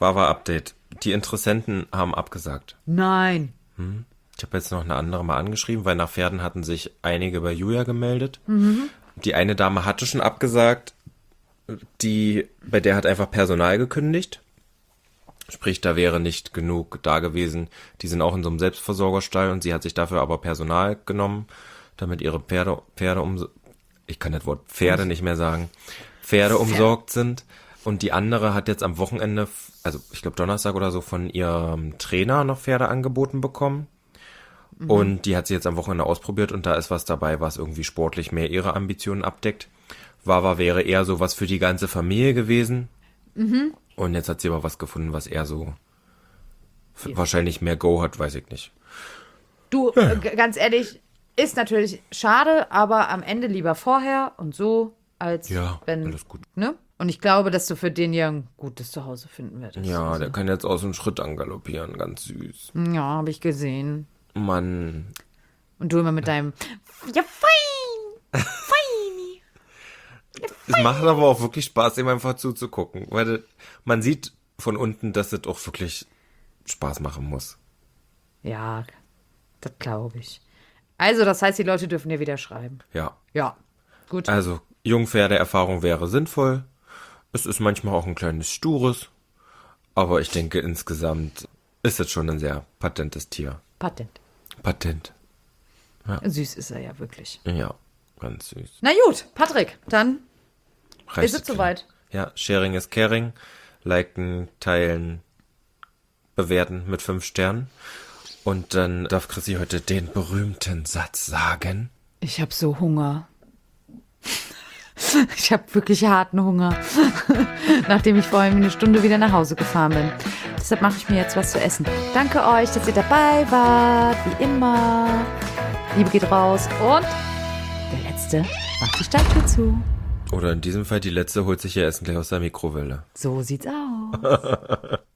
Wawa-Update. Die Interessenten haben abgesagt. Nein. Ich habe jetzt noch eine andere mal angeschrieben, weil nach Pferden hatten sich einige bei Julia gemeldet. Die eine Dame hatte schon abgesagt, bei der hat einfach Personal gekündigt. Sprich, da wäre nicht genug da gewesen. Die sind auch in so einem Selbstversorgerstall und sie hat sich dafür aber Personal genommen, damit ihre Pferde ich kann das Wort Pferde nicht mehr sagen, Pferde umsorgt sind. Und die andere hat jetzt am Wochenende, also ich glaube Donnerstag oder so, von ihrem Trainer noch Pferde angeboten bekommen. Und die hat sie jetzt am Wochenende ausprobiert und da ist was dabei, was irgendwie sportlich mehr ihre Ambitionen abdeckt. Wawa wäre eher so was für die ganze Familie gewesen. Und jetzt hat sie aber was gefunden, was eher so wahrscheinlich mehr Go hat, weiß ich nicht. Du, ganz ehrlich, ist natürlich schade, aber am Ende lieber vorher und so, als wenn, alles gut. Ne? Und ich glaube, dass du für den ja ein gutes Zuhause finden wirst. Ja, der kann jetzt aus dem Schritt angaloppieren, ganz süß. Ja, habe ich gesehen. Mann. Und du immer mit deinem ja, fein, feini. Es macht aber auch wirklich Spaß, ihm einfach zuzugucken, weil man sieht von unten, dass es auch wirklich Spaß machen muss. Ja, das glaube ich. Also, das heißt, die Leute dürfen dir wieder schreiben. Ja. Ja, gut. Also, Jungpferdeerfahrung wäre sinnvoll. Es ist manchmal auch ein kleines Stures. Aber ich denke, insgesamt ist es schon ein sehr patentes Tier. Patent. Süß ist er ja wirklich. Ja, ganz süß. Na gut, Patrick, dann ist es soweit. Ja, Sharing is Caring. Liken, teilen, bewerten mit 5 Sternen. Und dann darf Chrissy heute den berühmten Satz sagen. Ich habe so Hunger. Ich habe wirklich harten Hunger. Nachdem ich vorhin eine Stunde wieder nach Hause gefahren bin. Deshalb mache ich mir jetzt was zu essen. Danke euch, dass ihr dabei wart. Wie immer. Liebe geht raus. Und der Letzte macht die Stalltür zu. Oder in diesem Fall die Letzte holt sich ihr Essen gleich aus der Mikrowelle. So sieht's aus.